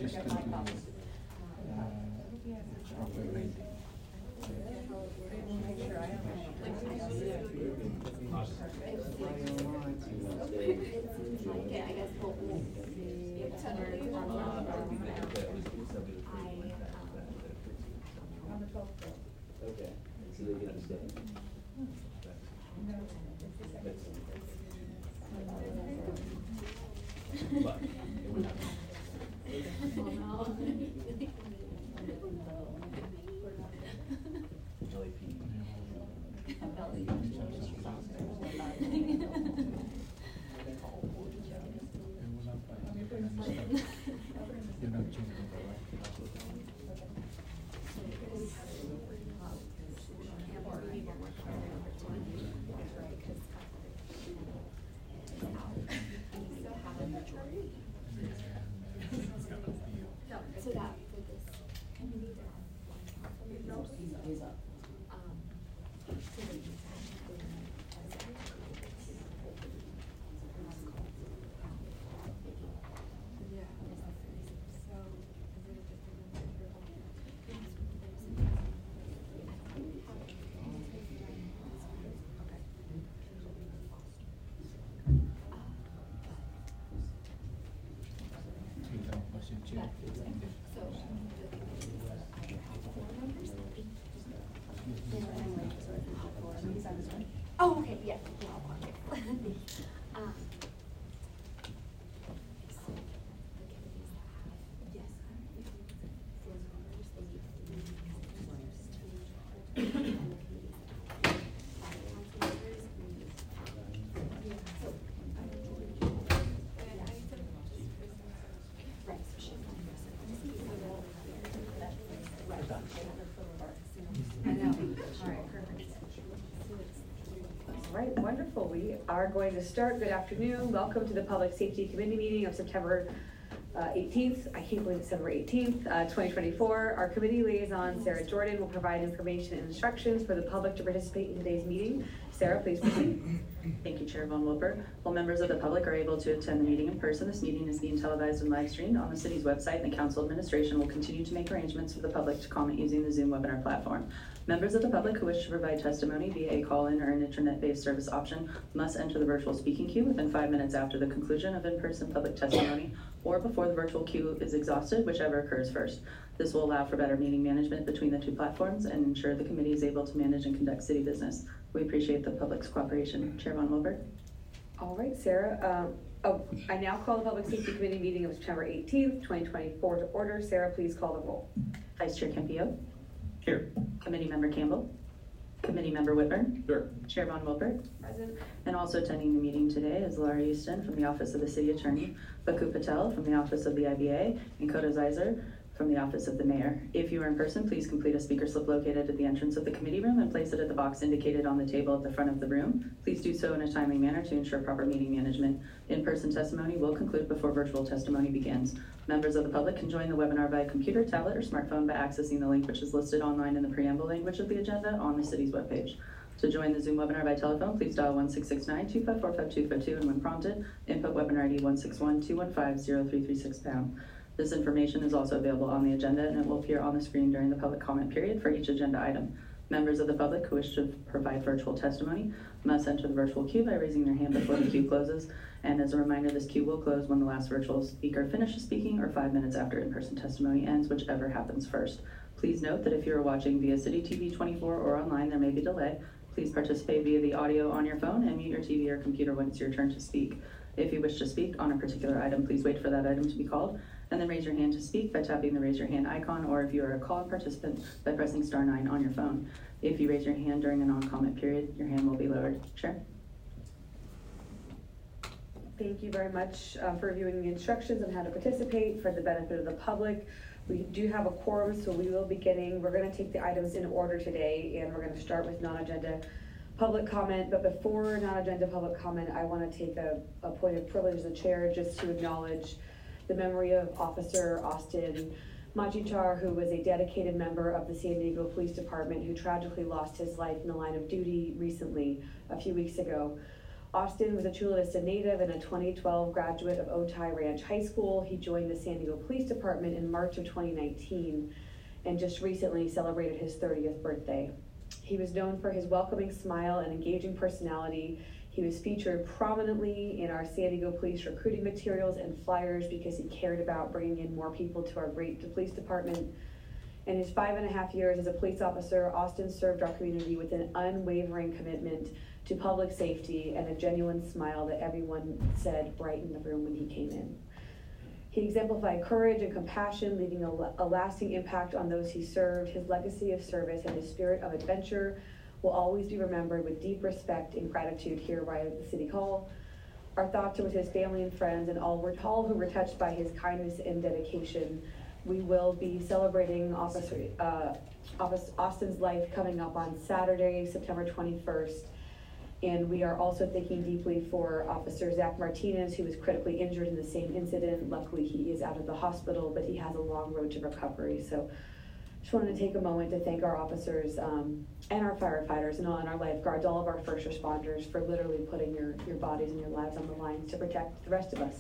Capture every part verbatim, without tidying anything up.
just to do uh, proper grading. Okay, I guess we'll be able to learn from I, um, okay, so they get to stay. But it would happen. L A P. You're not changing the right. so that for this committee to have one um, so that you can yeah. So is it just Oh, okay, yeah. um, so the committees that have, yes, board members, they need to be counselors to, and the committees that have five council members, we need to, yeah, so, I would join. And I said, right, so she's not here, so just need the role here. Right. I know, all right, perfect. All right, wonderful. We are going to start. Good afternoon. Welcome to the Public Safety Committee meeting of September uh, eighteenth. I can't believe it's September eighteenth, uh, twenty twenty-four. Our committee liaison, Sarah Jordan, will provide information and instructions for the public to participate in today's meeting. Sarah, please proceed. Thank you, Chair Von Wilper. While members of the public are able to attend the meeting in person, this meeting is being televised and live streamed on the city's website, and the council administration will continue to make arrangements for the public to comment using the Zoom webinar platform. Members of the public who wish to provide testimony via a call-in or an internet-based service option must enter the virtual speaking queue within five minutes after the conclusion of in-person public testimony or before the virtual queue is exhausted, whichever occurs first. This will allow for better meeting management between the two platforms and ensure the committee is able to manage and conduct city business. We appreciate the public's cooperation. Chair Von Wilber. All right, Sarah. Um, oh, I now call the Public Safety Committee meeting of September eighteenth, twenty twenty-four to order. Sarah, please call the roll. Vice Chair Campillo. Here. Committee Member Campbell. Committee Member Whitburn. Here. Chair Von Wilper. Present. And also attending the meeting today is Laura Houston from the Office of the City Attorney, Baku Patel from the Office of the I B A, and Koda Zeiser from the Office of the Mayor. If you are in person, please complete a speaker slip located at the entrance of the committee room and place it at the box indicated on the table at the front of the room. Please do so in a timely manner to ensure proper meeting management. In-person testimony will conclude before virtual testimony begins. Members of the public can join the webinar via computer, tablet, or smartphone by accessing the link which is listed online in the preamble language of the agenda on the city's webpage. To join the Zoom webinar by telephone, please dial one six six nine, two five four, five two five two, and when prompted, input webinar I D one six one, two one five, zero three three six pound. This information is also available on the agenda, and it will appear on the screen during the public comment period for each agenda item. Members of the public who wish to provide virtual testimony must enter the virtual queue by raising their hand before the queue closes. And as a reminder, this queue will close when the last virtual speaker finishes speaking or five minutes after in-person testimony ends, whichever happens first. Please note that if you are watching via City T V twenty-four or online, there may be delay. Please participate via the audio on your phone and mute your T V or computer when it's your turn to speak. If you wish to speak on a particular item, please wait for that item to be called, and then raise your hand to speak by tapping the raise your hand icon, or if you are a call participant, by pressing star nine on your phone. If you raise your hand during a non-comment period, your hand will be lowered. Chair. Thank you very much uh, for reviewing the instructions on how to participate for the benefit of the public. We do have a quorum, so we will be getting, we're going to take the items in order today, and we're going to start with non-agenda public comment. But before non-agenda public comment, I want to take a, a point of privilege as the chair just to acknowledge the memory of Officer Austin Majichar, who was a dedicated member of the San Diego Police Department, who tragically lost his life in the line of duty recently, a few weeks ago. Austin was a Chula Vista native and a twenty twelve graduate of Otay Ranch High School. He joined the San Diego Police Department in March of twenty nineteen and just recently celebrated his thirtieth birthday. He was known for his welcoming smile and engaging personality. He was featured prominently in our San Diego Police recruiting materials and flyers because he cared about bringing in more people to our great police department. In his five and a half years as a police officer, Austin served our community with an unwavering commitment to public safety and a genuine smile that everyone said brightened the room when he came in. He exemplified courage and compassion, leaving a, a lasting impact on those he served. His legacy of service and his spirit of adventure will always be remembered with deep respect and gratitude here right at the City Hall. Our thoughts are with his family and friends and all, were, all who were touched by his kindness and dedication. We will be celebrating Officer, uh, Office Austin's life coming up on Saturday, September twenty-first. And we are also thinking deeply for Officer Zach Martinez, who was critically injured in the same incident. Luckily, he is out of the hospital, but he has a long road to recovery. So just wanted to take a moment to thank our officers um, and our firefighters and all and our lifeguards, all of our first responders for literally putting your, your bodies and your lives on the line to protect the rest of us.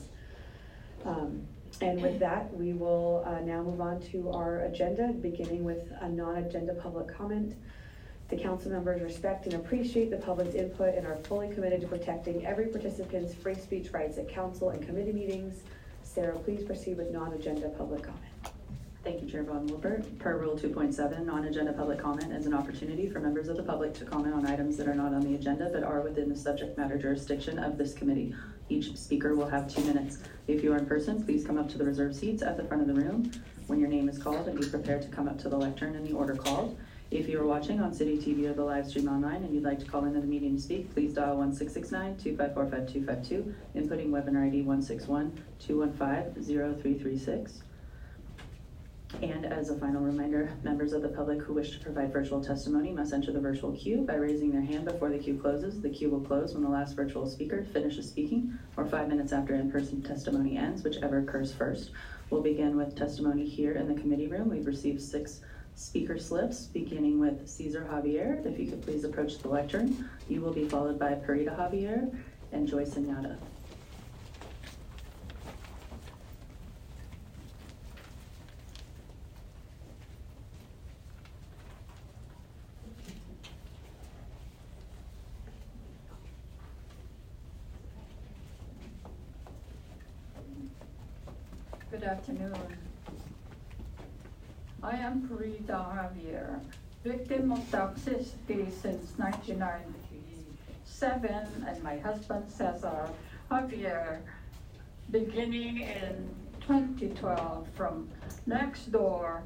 Um, and with that, we will uh, now move on to our agenda, beginning with a non-agenda public comment. The council members respect and appreciate the public's input and are fully committed to protecting every participant's free speech rights at council and committee meetings. Sarah, please proceed with non-agenda public comment. Thank you, Chair Von Wilbert. Per Rule two point seven, non-agenda public comment is an opportunity for members of the public to comment on items that are not on the agenda but are within the subject matter jurisdiction of this committee. Each speaker will have two minutes. If you are in person, please come up to the reserved seats at the front of the room when your name is called and be prepared to come up to the lectern in the order called. If you are watching on City T V or the live stream online and you'd like to call into the meeting to speak, please dial one six six nine, two five four, five two five two, inputting webinar I D one six one, two one five, zero three three six. And as a final reminder, members of the public who wish to provide virtual testimony must enter the virtual queue by raising their hand before the queue closes. The queue will close when the last virtual speaker finishes speaking or five minutes after in-person testimony ends, whichever occurs first. We'll begin with testimony here in the committee room. We've received six speaker slips, beginning with Cesar Javier. If you could please approach the lectern. You will be followed by Parita Javier and Joy Senyata. Good afternoon. I am Parita Javier, victim of toxicity since nineteen ninety-seven, and my husband Cesar Javier, beginning in twenty twelve from next door.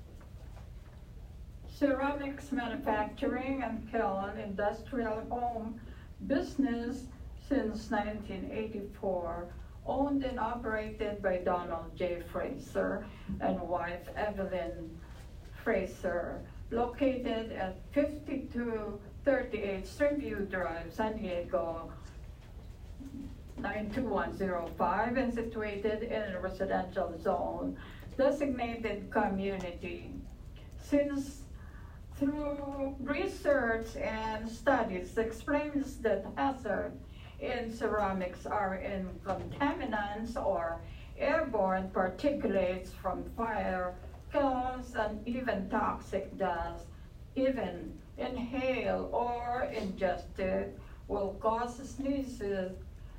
Ceramics manufacturing and kiln industrial home business since nineteen eighty-four. Owned and operated by Donald J. Fraser and wife Evelyn Fraser, located at fifty-two thirty-eight Streamview Drive, San Diego, nine two one zero five, and situated in a residential zone designated community. Since through research and studies explains that hazard in ceramics are in contaminants or airborne particulates from fire, kilns, and even toxic dust. Even inhale or ingested will cause sneezes,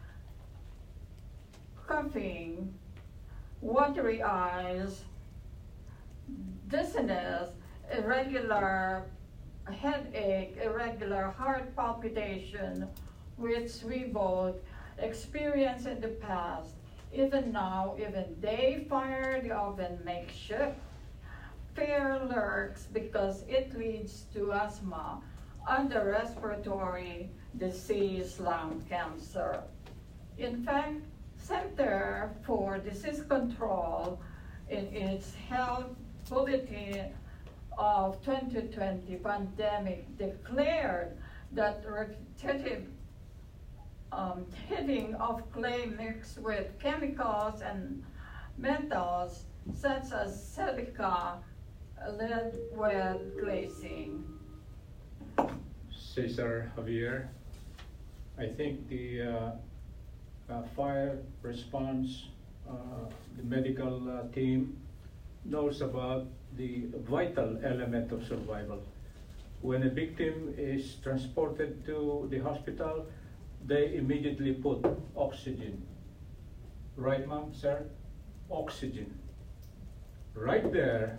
coughing, watery eyes, dizziness, irregular headache, irregular heart palpitation, which we both experienced in the past. Even now, even they fire the oven makeshift. Fear lurks because it leads to asthma, under respiratory disease, lung cancer. In fact, Center for Disease Control in its health bulletin of twenty twenty pandemic declared that repetitive Um, hitting of clay mixed with chemicals and metals such as silica, lead with glazing. Cesar Javier. I think the uh, uh, fire response, uh, the medical uh, team knows about the vital element of survival. When a victim is transported to the hospital, they immediately put oxygen. Right, ma'am, sir? Oxygen. Right there,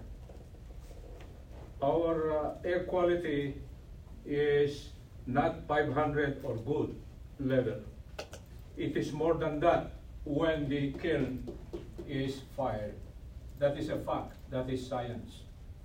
our uh, air quality is not five hundred or good level. It is more than that when the kiln is fired. That is a fact, that is science.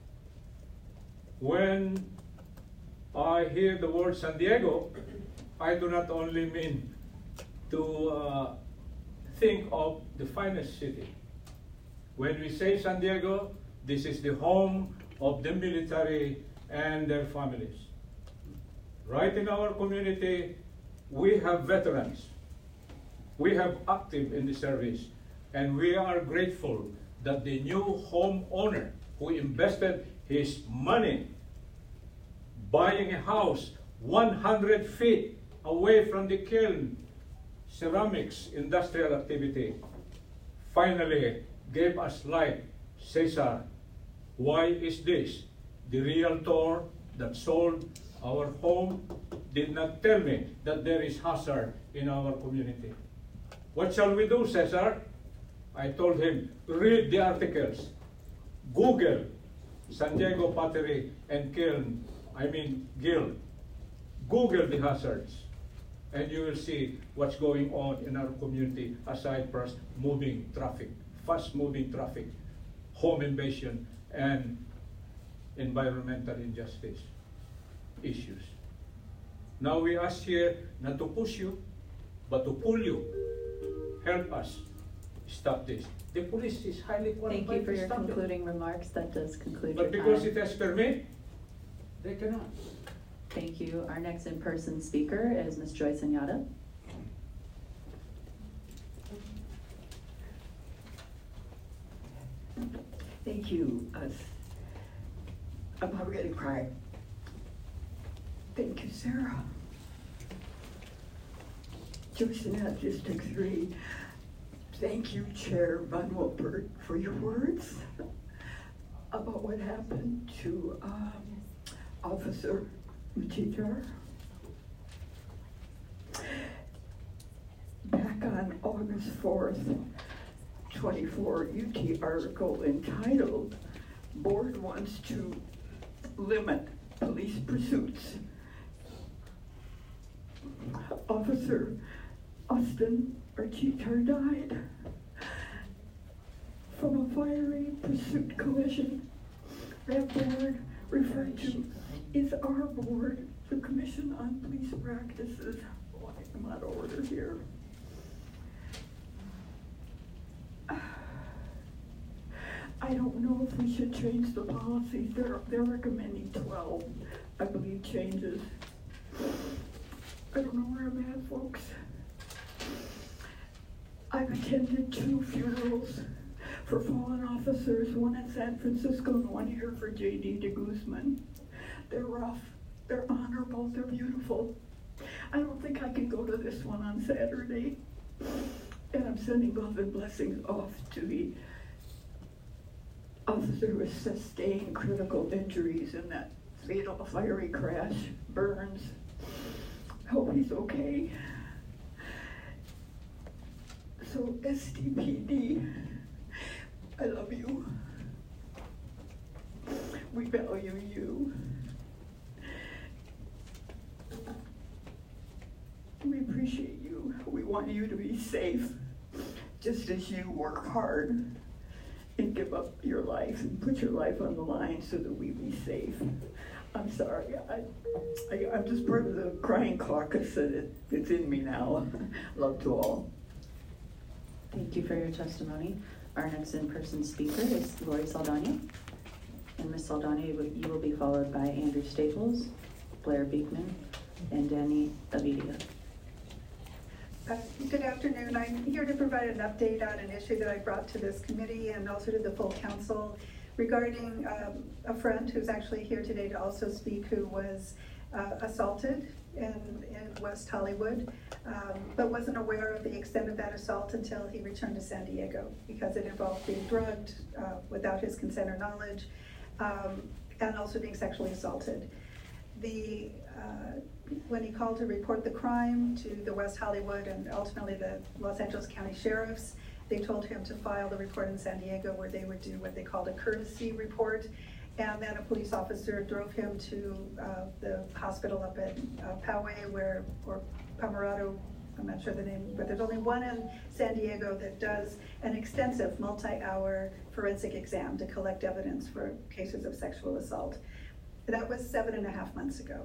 When I hear the word San Diego, I do not only mean to uh, think of the finest city. When we say San Diego, this is the home of the military and their families. Right in our community, we have veterans. We have active in the service, and we are grateful that the new homeowner who invested his money buying a house one hundred feet away from the kiln, ceramics industrial activity, finally gave us light. Cesar, why is this? The realtor that sold our home did not tell me that there is hazard in our community. What shall we do, Cesar? I told him, read the articles. Google San Diego Pottery and Kiln, I mean Guild. Google the hazards, and you will see what's going on in our community aside from moving traffic, fast-moving traffic, home invasion, and environmental injustice issues. Now we ask here not to push you, but to pull you. Help us stop this. The police is highly qualified. Thank you for to your stop it. concluding remarks. That does conclude But your because time. it has permit, they cannot. Thank you. Our next in-person speaker is Miz Joyce Anyada. Thank you. Uh, I'm already crying. Thank you, Sarah. Joyce Anyada, District three. Thank you, Chair Von Wilpert, for your words about what happened to um, Officer Machitar. Back on August fourth, twenty-four, U T article entitled, Board Wants to Limit Police Pursuits. Officer Austin Machitar died from a fiery pursuit collision. That board referred to is our board, the Commission on Police Practices. Oh, I'm out of order here. I don't know if we should change the policies. They're, they're recommending twelve, I believe, changes. I don't know where I'm at, folks. I've attended two funerals for fallen officers, one in San Francisco and one here for J D de Guzman. They're rough, they're honorable, they're beautiful. I don't think I can go to this one on Saturday. And I'm sending love and blessings off to the officer who has sustained critical injuries in that fatal fiery crash, burns. Hope he's okay. So S D P D, I love you. We value you. We appreciate you. We want you to be safe, just as you work hard and give up your life and put your life on the line so that we be safe. I'm sorry, I, I, I'm just part of the crying caucus and it, it's in me now. Love to all. Thank you for your testimony. Our next in-person speaker is Lori Saldana. And Miz Saldana, you will be followed by Andrew Staples, Blair Beekman, and Danny Avidia. Uh, Good afternoon. I'm here to provide an update on an issue that I brought to this committee and also to the full council regarding um, a friend who's actually here today to also speak, who was uh, assaulted in, in West Hollywood, um, but wasn't aware of the extent of that assault until he returned to San Diego, because it involved being drugged uh, without his consent or knowledge, um, and also being sexually assaulted. The, uh, when he called to report the crime to the West Hollywood and ultimately the Los Angeles County Sheriffs, they told him to file the report in San Diego, where they would do what they called a courtesy report. And then a police officer drove him to uh, the hospital up at uh, Poway, where, or Pomerado, I'm not sure the name, but there's only one in San Diego that does an extensive multi-hour forensic exam to collect evidence for cases of sexual assault. That was seven and a half months ago.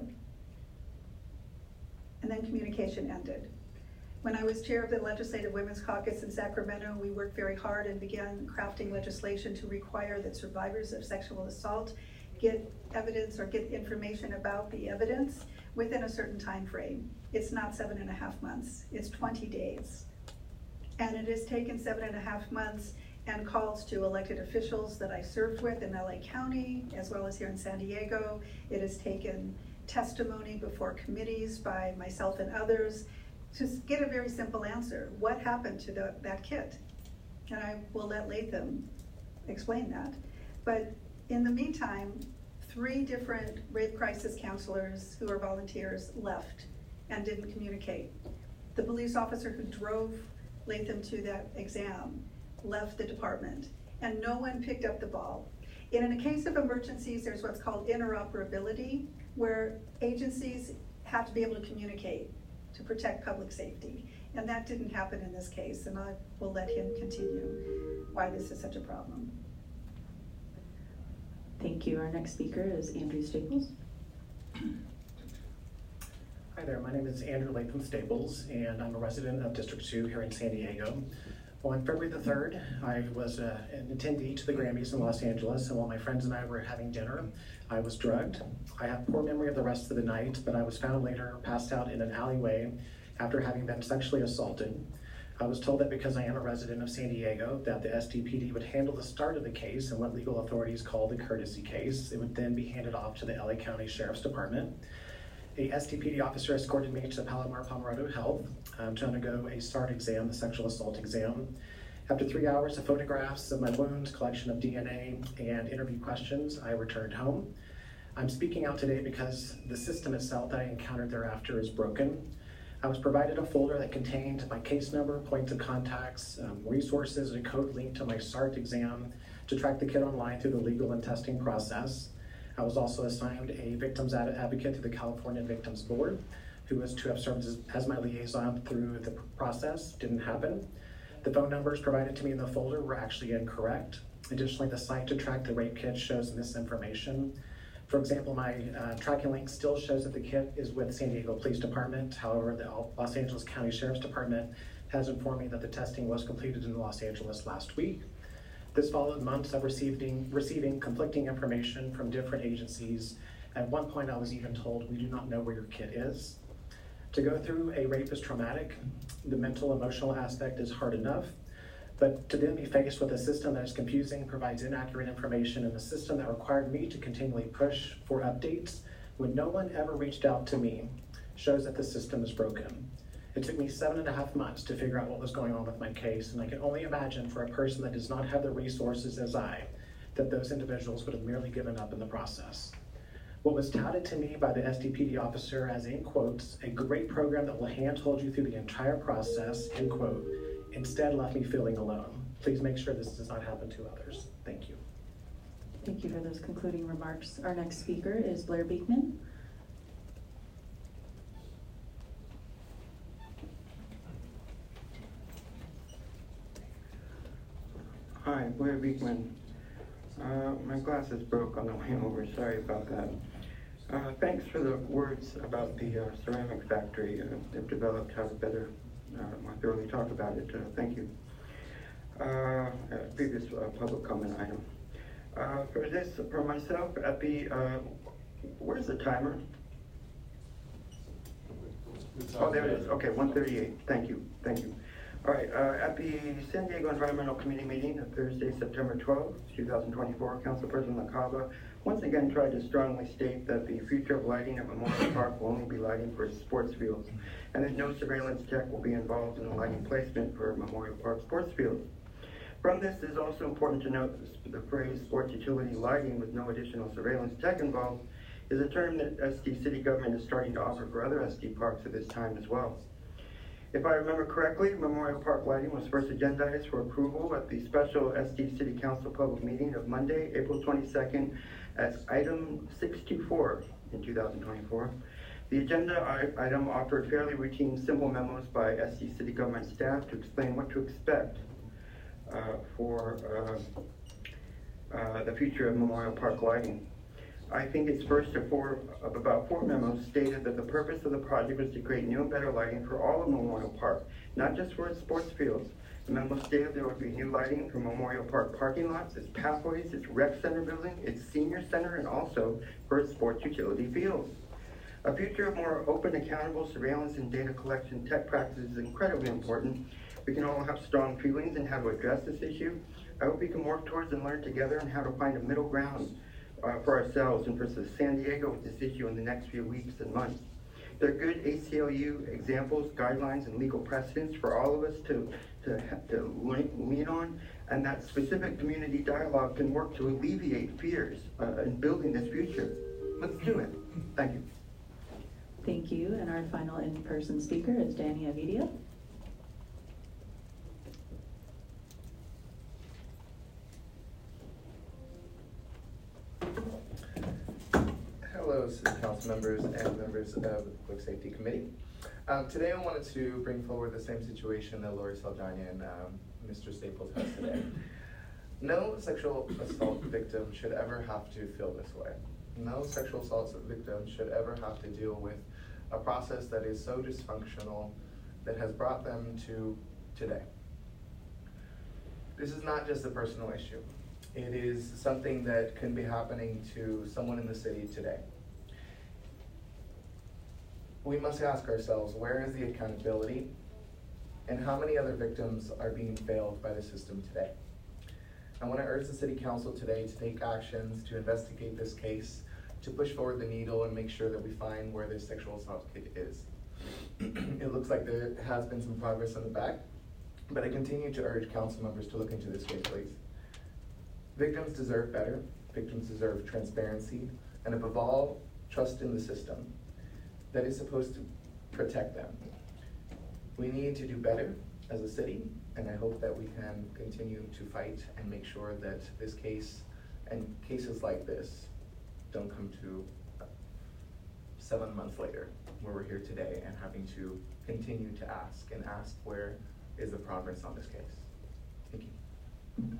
And then communication ended. When I was chair of the Legislative Women's Caucus in Sacramento, we worked very hard and began crafting legislation to require that survivors of sexual assault get evidence or get information about the evidence within a certain time frame. It's not seven and a half months, it's twenty days. And it has taken seven and a half months and calls to elected officials that I served with in L A County, as well as here in San Diego. It has taken testimony before committees by myself and others to get a very simple answer. What happened to the, that kid? And I will let Latham explain that. But in the meantime, three different rape crisis counselors who are volunteers left and didn't communicate. The police officer who drove Latham to that exam left the department, and no one picked up the ball. And in a case of emergencies, there's what's called interoperability, where agencies have to be able to communicate to protect public safety. And that didn't happen in this case, and I will let him continue why this is such a problem. Thank you. Our next speaker is Andrew Staples. Hi there, my name is Andrew Latham Staples, and I'm a resident of District two here in San Diego. On February the third, I was uh, an attendee to the Grammys in Los Angeles, and while my friends and I were having dinner, I was drugged. I have poor memory of the rest of the night, but I was found later passed out in an alleyway after having been sexually assaulted. I was told that because I am a resident of San Diego, that the S D P D would handle the start of the case and what legal authorities call the courtesy case. It would then be handed off to the L A County Sheriff's Department. A S D P D officer escorted me to Palomar Pomerado Health um, to undergo a START exam, the sexual assault exam. After three hours of photographs of my wounds, collection of D N A, and interview questions, I returned home. I'm speaking out today because the system itself that I encountered thereafter is broken. I was provided a folder that contained my case number, points of contacts, um, resources, and a code linked to my START exam to track the kid online through the legal and testing process. I was also assigned a victims advocate through the California Victims Board, who was to have served as, as my liaison through the process. Didn't happen. The phone numbers provided to me in the folder were actually incorrect. Additionally, the site to track the rape kit shows misinformation. For example, my uh, tracking link still shows that the kit is with San Diego Police Department. However, the Los Angeles County Sheriff's Department has informed me that the testing was completed in Los Angeles last week. This followed months of receiving, receiving conflicting information from different agencies. At one point, I was even told, we do not know where your kid is. To go through a rape is traumatic. The mental, emotional aspect is hard enough. But to then be faced with a system that is confusing, provides inaccurate information, and a system that required me to continually push for updates when no one ever reached out to me shows that the system is broken. It took me seven and a half months to figure out what was going on with my case, and I can only imagine for a person that does not have the resources as I, that those individuals would have merely given up in the process. What was touted to me by the S D P D officer as, in quotes, a great program that will handhold you through the entire process, end quote, instead left me feeling alone. Please make sure this does not happen to others. Thank you. Thank you for those concluding remarks. Our next speaker is Blair Beekman. Hi, Blair Beekman. Uh, my glasses broke on the way over, sorry about that. Uh, thanks for the words about the uh, ceramic factory. Uh, they've developed how to better uh, more thoroughly talk about it. Uh, thank you. Uh, uh, previous uh, public comment item. Uh, for this, for myself, at the, uh, where's the timer? Oh, there it is. Okay, one thirty-eight. Thank you. Thank you. All right, uh, at the San Diego Environmental Committee meeting of Thursday, September twelfth, two thousand twenty-four, Council President LaCava once again tried to strongly state that the future of lighting at Memorial Park will only be lighting for sports fields, and that no surveillance tech will be involved in the lighting placement for Memorial Park sports fields. From this, it is also important to note that the phrase sports utility lighting with no additional surveillance tech involved is a term that S D city government is starting to offer for other S D parks at this time as well. If I remember correctly, Memorial Park lighting was first agendized for approval at the special S D City Council public meeting of Monday, April twenty-second, as item six two four in two thousand twenty-four. The agenda item offered fairly routine, simple memos by S D city government staff to explain what to expect uh, for uh, uh, the future of Memorial Park lighting. I think its first of four of about four memos stated that the purpose of the project was to create new and better lighting for all of Memorial Park, not just for its sports fields. The memo stated there would be new lighting for Memorial Park parking lots, its pathways, its rec center building, its senior center, and also for its sports utility fields. A future of more open, accountable surveillance and data collection tech practices is incredibly important. We can all have strong feelings in how to address this issue. I hope we can work towards and learn together on how to find a middle ground Uh, for ourselves and for San Diego with this issue in the next few weeks and months. There are good A C L U examples, guidelines, and legal precedents for all of us to, to, to lean on, and that specific community dialogue can work to alleviate fears uh, in building this future. Let's do it. Thank you. Thank you, and our final in-person speaker is Danny Avidio. Hello, City Council members and members of the Public Safety Committee. Um, today I wanted to bring forward the same situation that Lori Saldana and um, Mister Staples has today. No sexual assault victim should ever have to feel this way. No sexual assault victim should ever have to deal with a process that is so dysfunctional that has brought them to today. This is not just a personal issue. It is something that can be happening to someone in the city today. We must ask ourselves, where is the accountability and how many other victims are being failed by the system today? I want to urge the City Council today to take actions to investigate this case, to push forward the needle and make sure that we find where this sexual assault kid is. It looks like there has been some progress on the back, but I continue to urge council members to look into this case, please. Victims deserve better, victims deserve transparency, and above all, trust in the system that is supposed to protect them. We need to do better as a city, and I hope that we can continue to fight and make sure that this case and cases like this don't come to seven months later, where we're here today and having to continue to ask and ask where is the progress on this case. Thank you.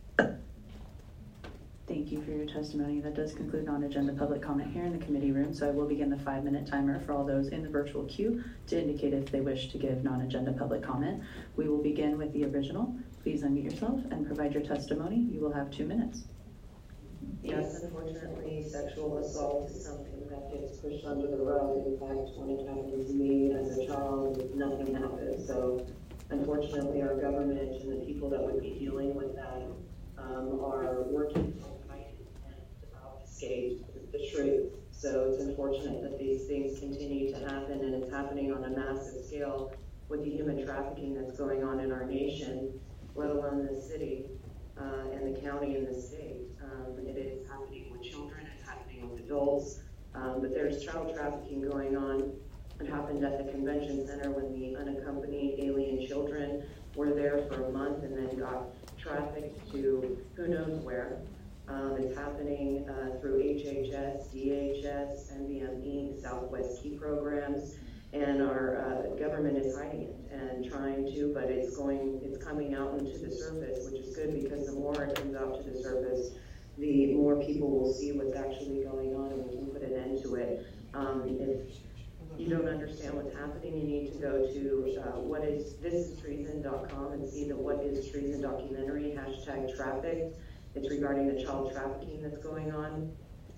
Thank you for your testimony. That does conclude non-agenda public comment here in the committee room, so I will begin the five-minute timer for all those in the virtual queue to indicate if they wish to give non-agenda public comment. We will begin with the original. Please unmute yourself and provide your testimony. You will have two minutes. Yes, unfortunately, sexual assault is something that gets pushed under the rug. In fact, when it happened to me as a child, nothing happened. So, unfortunately, our government and the people that would be dealing with that um, are working to fight and obfuscate the truth. So it's unfortunate that these things continue to happen, and it's happening on a massive scale with the human trafficking that's going on in our nation, let alone the city uh, and the county and the state. Um, it is happening with children, it's happening with adults, um, but there's child trafficking going on. It happened at the convention center when the unaccompanied alien children were there for a month and then got trafficked to who knows where. Um, it's happening uh, through H H S, D H S, N B M E, Southwest Key programs, and our uh, government is hiding it and trying to, but it's going, it's coming out into the surface, which is good because the more it comes out to the surface, the more people will see what's actually going on, and we can put an end to it. Um, if you don't understand what's happening, you need to go to uh, what is this is treason dot com and see the What is Treason documentary, hashtag trafficked. It's regarding the child trafficking that's going on.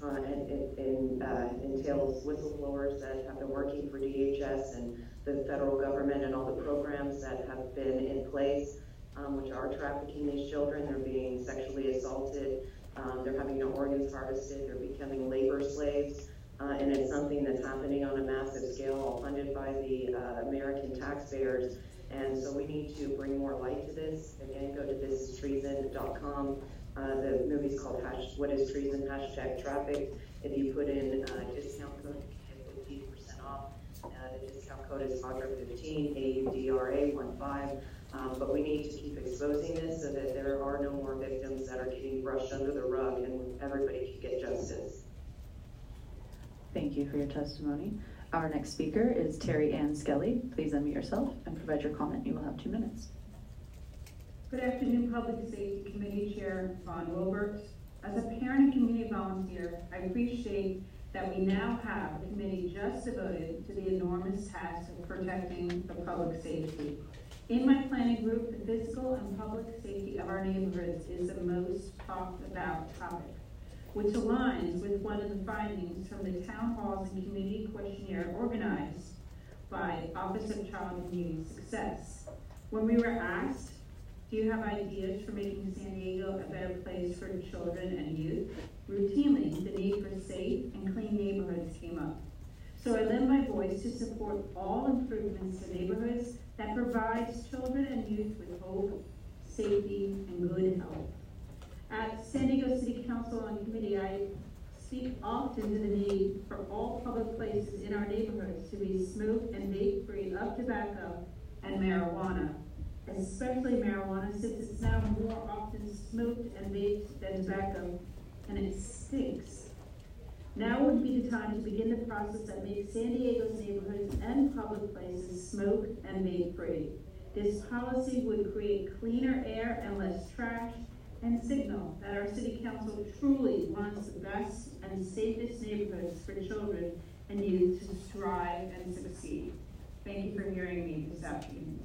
uh, and it and, uh, entails whistleblowers that have been working for D H S and the federal government and all the programs that have been in place, um, which are trafficking these children. They're being sexually assaulted, um, they're having their organs harvested, they're becoming labor slaves, uh, and it's something that's happening on a massive scale, all funded by the uh, American taxpayers. And so we need to bring more light to this. Again, go to this is treason dot com. Uh, the movie's called Hash, What is Treason? Hashtag Trafficked. If you put in uh, discount code, you can get fifteen percent off. Uh, the discount code is A U D R A fifteen, A U D R A fifteen. Um, but we need to keep exposing this so that there are no more victims that are getting brushed under the rug and everybody can get justice. Thank you for your testimony. Our next speaker is Terry Ann Skelly. Please unmute yourself and provide your comment. You will have two minutes. Good afternoon, Public Safety Committee Chair Vaughn Wilbert. As a parent and community volunteer, I appreciate that we now have a committee just devoted to the enormous task of protecting the public safety. In my planning group, the physical and public safety of our neighborhoods is the most talked about topic, which aligns with one of the findings from the town halls and community questionnaire organized by Office of Child and Youth Success. When we were asked, do you have ideas for making San Diego a better place for children and youth? Routinely, the need for safe and clean neighborhoods came up. So I lend my voice to support all improvements to neighborhoods that provides children and youth with hope, safety, and good health. At San Diego City Council and Committee, I speak often to the need for all public places in our neighborhoods to be smoke and vape free of tobacco and marijuana, especially marijuana, since it's now more often smoked and vaped than tobacco, and it stinks. Now would be the time to begin the process that makes San Diego's neighborhoods and public places smoke and vape free. This policy would create cleaner air and less trash, and signal that our city council truly wants the best and safest neighborhoods for children and youth to strive and succeed. Thank you for hearing me this afternoon.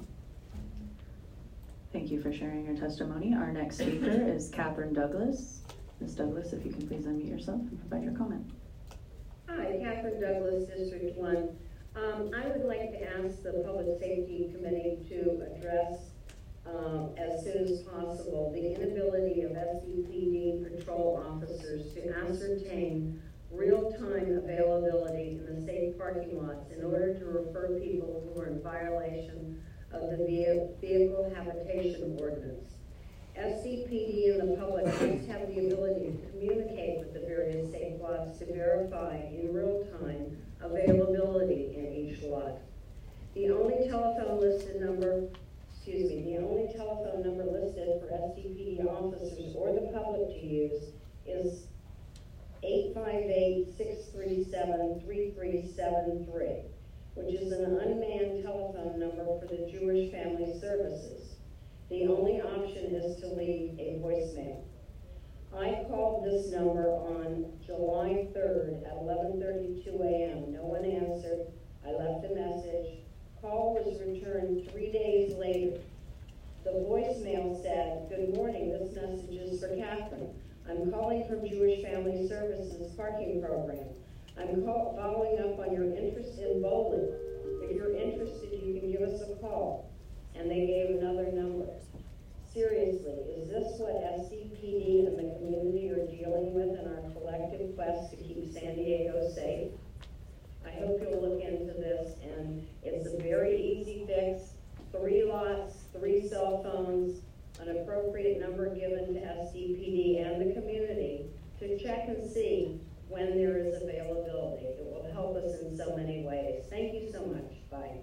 Thank you for sharing your testimony. Our next speaker is Catherine Douglas. Miz Douglas, if you can please unmute yourself and provide your comment. Hi, Catherine Douglas, District one. Um, I would like to ask the Public Safety Committee to address um, as soon as possible the inability of S D P D patrol officers to ascertain real-time availability in the safe parking lots in order to refer people who are in violation of the vehicle habitation ordinance. S C P D and the public must have the ability to communicate with the various safe lots to verify in real time availability in each lot. The only telephone listed number, excuse me, the only telephone number listed for S C P D officers or the public to use is eight five eight, six three seven, three three seven three, which is an unmanned telephone number for the Jewish Family Services. The only option is to leave a voicemail. I called this number on July third at eleven thirty-two a m No one answered. I left a message. Call was returned three days later. The voicemail said, "Good morning, this message is for Catherine. I'm calling from Jewish Family Services parking program. I'm call following up on your interest in bowling. If you're interested, you can give us a call." And they gave another number. Seriously, is this what S C P D and the community are dealing with in our collective quest to keep San Diego safe? I hope you'll look into this, and it's a very easy fix. Three lots, three cell phones, an appropriate number given to S C P D and the community to check and see when there is availability. It will help us in so many ways. Thank you so much. Bye.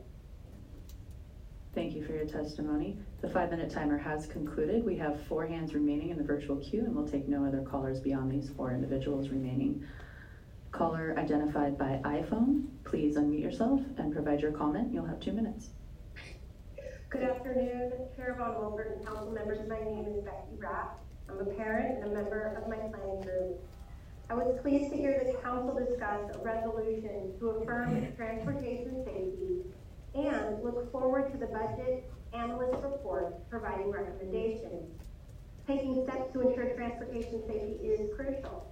Thank you for your testimony. The five-minute timer has concluded. We have four hands remaining in the virtual queue, and we'll take no other callers beyond these four individuals remaining. Caller identified by iPhone, please unmute yourself and provide your comment. You'll have two minutes. Good afternoon, Chair Vaughn Wilbert and council members. My name is Becky Rapp. I'm a parent and a member of my planning group. I was pleased to hear the council discuss a resolution to affirm transportation safety and look forward to the budget analyst report providing recommendations. Taking steps to ensure transportation safety is crucial.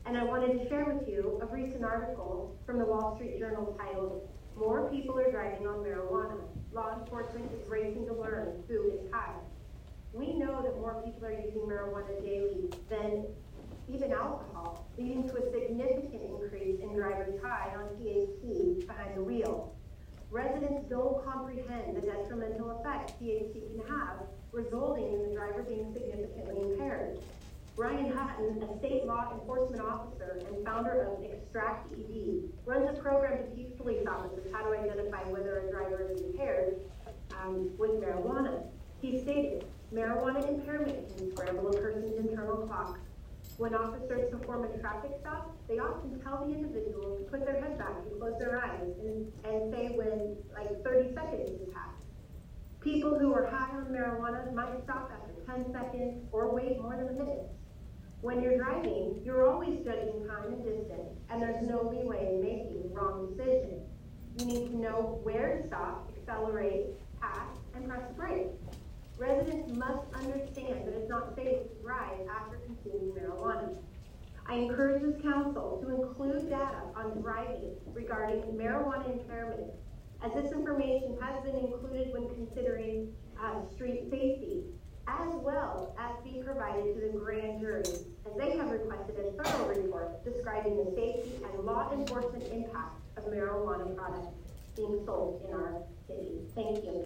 And I wanted to share with you a recent article from the Wall Street Journal titled, "More People Are Driving on Marijuana. Law Enforcement is Racing to Learn Who is High." We know that more people are using marijuana daily than even alcohol, leading to a significant increase in drivers high on T H C behind the wheel. Residents don't comprehend the detrimental effects T H C can have, resulting in the driver being significantly impaired. Brian Hutton, a state law enforcement officer and founder of Extract E D, runs a program to teach police officers how to identify whether a driver is impaired um, with marijuana. He stated, "Marijuana impairment can scramble a person's internal clock. When officers perform a traffic stop, they often tell the individual to put their head back and close their eyes and, and say when like thirty seconds has passed. People who are high on marijuana might stop after ten seconds or wait more than a minute. When you're driving, you're always judging time and distance, and there's no leeway in making the wrong decision. You need to know where to stop, accelerate, pass, and press brake. Residents must understand that it's not safe to drive after consuming marijuana. I encourage this council to include data on driving regarding marijuana impairment, as this information has been included when considering uh, street safety, as well as be provided to the grand jury, as they have requested a thorough report describing the safety and law enforcement impact of marijuana products being sold in our city. Thank you.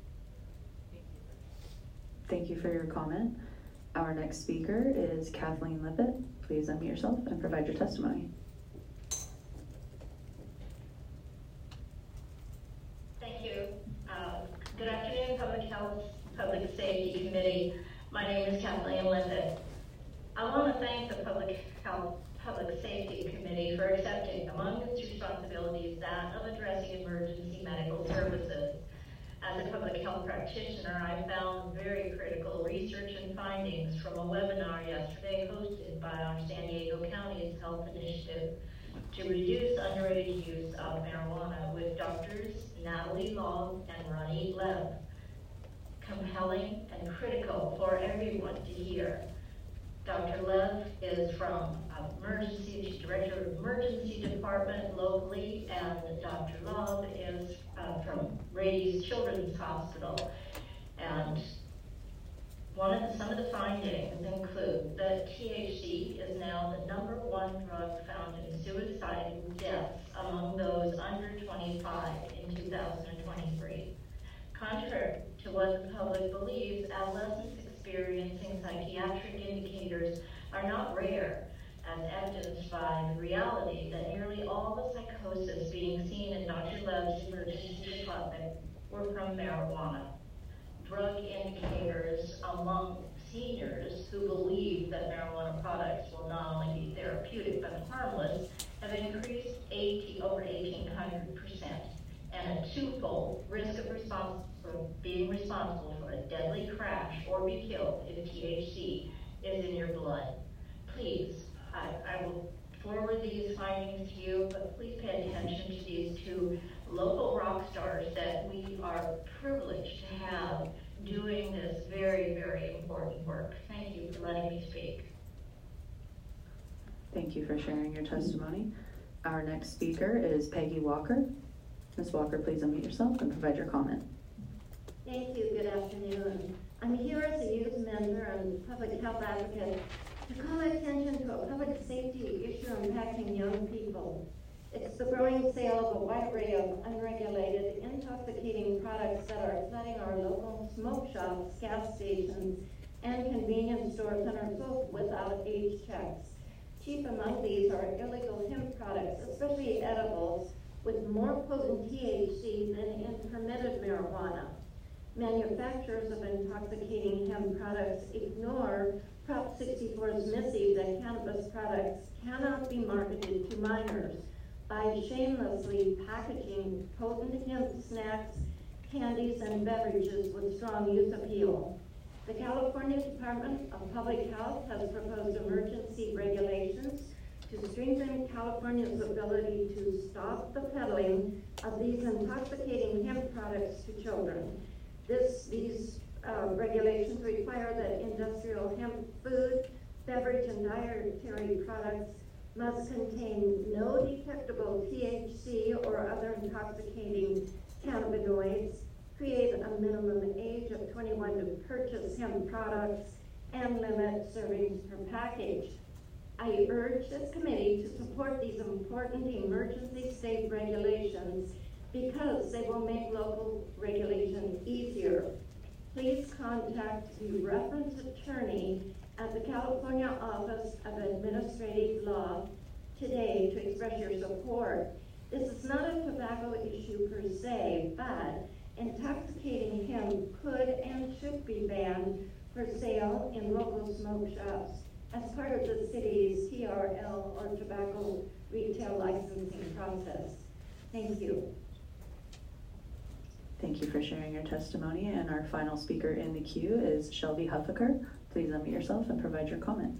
Thank you for your comment. Our next speaker is Kathleen Lippett. Please unmute yourself and provide your testimony. Thank you. Uh, good afternoon, Public Health, Public Safety Committee. My name is Kathleen Lippett. I want to thank the Public Health, Public Safety Committee for accepting among its responsibilities that of addressing emergency medical services. As a public health practitioner, I found very critical research and findings from a webinar yesterday hosted by our San Diego County's Health Initiative to reduce underage use of marijuana with doctors Natalie Long and Ronnie Lev. Compelling and critical for everyone to hear. Doctor Lev is from emergency, she's director of emergency department locally, and Doctor Love is uh, from Rady's Children's Hospital. And one of the, some of the findings include that T H C is now the number one drug found in suicide deaths among those under twenty-five in two thousand twenty-three. Contrary to what the public believes, adolescents experiencing psychiatric indicators are not rare, as evidenced by the reality that nearly all the psychosis being seen in Doctor Lev's emergency department were from marijuana. Drug indicators among seniors who believe that marijuana products will not only be therapeutic but harmless have increased eighty, over eighteen hundred percent, and a twofold risk of response for being responsible for a deadly crash or be killed if T H C is in your blood. Please, I, I will forward these findings to you, but please pay attention to these two local rock stars that we are privileged to have doing this very, very important work. Thank you for letting me speak. Thank you for sharing your testimony. Our next speaker is Peggy Walker. Miz Walker, please unmute yourself and provide your comment. Thank you. Good afternoon. I'm here as a youth mentor and public health advocate to call attention to a public safety issue impacting young people. It's the growing sale of a wide array of unregulated, intoxicating products that are flooding our local smoke shops, gas stations, and convenience stores and are sold without age checks. Chief among these are illegal hemp products, especially edibles, with more potent T H C than in permitted marijuana. Manufacturers of intoxicating hemp products ignore Prop sixty-four's missive that cannabis products cannot be marketed to minors by shamelessly packaging potent hemp snacks, candies, and beverages with strong youth appeal. The California Department of Public Health has proposed emergency regulations to strengthen California's ability to stop the peddling of these intoxicating hemp products to children. This, these uh, regulations require that industrial hemp food, beverage, and dietary products must contain no detectable T H C or other intoxicating cannabinoids, create a minimum age of twenty-one to purchase hemp products, and limit servings per package. I urge this committee to support these important emergency state regulations because they will make local regulation easier. Please contact the reference attorney at the California Office of Administrative Law today to express your support. This is not a tobacco issue per se, but intoxicating hemp could and should be banned for sale in local smoke shops as part of the city's T R L or tobacco retail licensing process. Thank you. Thank you for sharing your testimony. And our final speaker in the queue is Shelby Huffaker. Please unmute yourself and provide your comment.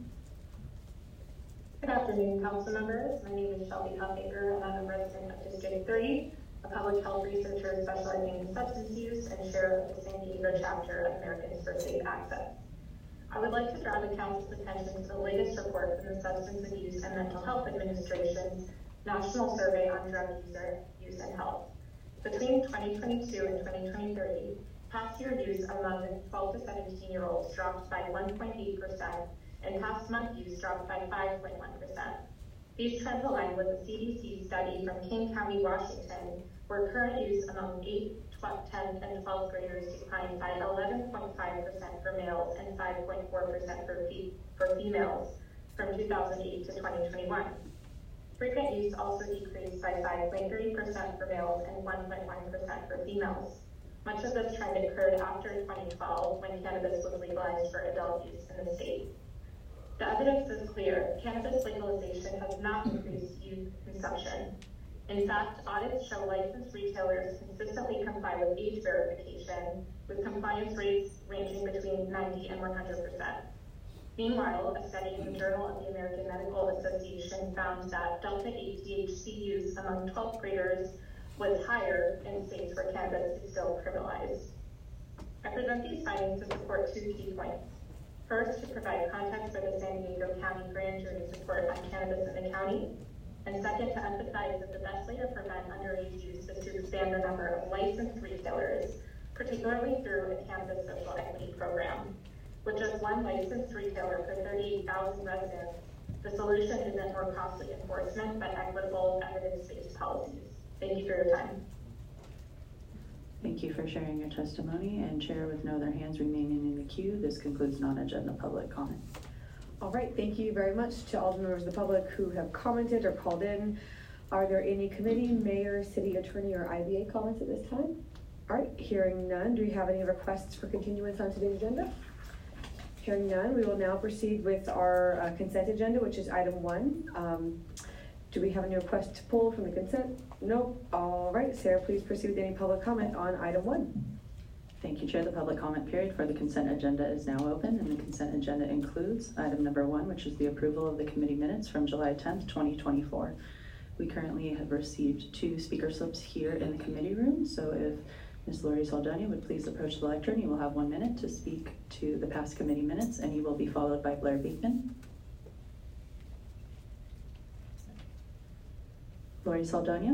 Good afternoon, council members. My name is Shelby Huffaker, and I'm a resident of District three, a public health researcher specializing in substance use and chair of the San Diego chapter of Americans for Safe Access. I would like to draw the council's attention to the latest report from the Substance Abuse and Mental Health Administration's National Survey on Drug User Use and Health. Between twenty twenty-two and twenty twenty, past year use among twelve to seventeen year olds dropped by one point eight percent, and past month use dropped by five point one percent. These trends align with the C D C study from King County, Washington, where current use among eighth, tenth, and twelfth graders declined by eleven point five percent for males and five point four percent for, fe for females from two thousand eight to twenty twenty-one. Frequent use also decreased by five point three percent for males and one point one percent for females. Much of this trend occurred after twenty twelve, when cannabis was legalized for adult use in the state. The evidence is clear. Cannabis legalization has not increased youth consumption. In fact, audits show licensed retailers consistently comply with age verification, with compliance rates ranging between ninety and one hundred percent. Meanwhile, a study in the Journal of the American Medical Association found that delta eight T H C use among twelfth graders was higher in states where cannabis is still criminalized. I present these findings to support two key points. First, to provide context for the San Diego County grand jury report on cannabis in the county, and second, to emphasize that the best way to prevent underage use is to expand the number of licensed retailers, particularly through a cannabis social equity program. With just one licensed retailer for thirty-eight thousand residents, the solution isn't more costly enforcement, but equitable, evidence-based policies. Thank you for your time. Thank you for sharing your testimony. And Chair, with no other hands remaining in the queue, this concludes non-agenda public comment. All right, thank you very much to all the members of the public who have commented or called in. Are there any committee, mayor, city attorney, or I B A comments at this time? All right, hearing none, do we have any requests for continuance on today's agenda? Hearing none, we will now proceed with our uh, consent agenda, which is item one. Um, do we have any requests to pull from the consent? No. All right, Sarah, please proceed with any public comment on item one. Thank you, Chair. The public comment period for the consent agenda is now open, and the consent agenda includes item number one, which is the approval of the committee minutes from July tenth, twenty twenty-four. We currently have received two speaker slips here in the committee room, so if Miz Lori Saldana would please approach the lectern, you will have one minute to speak to the past committee minutes, and you will be followed by Blair Beekman. Lori Saldana.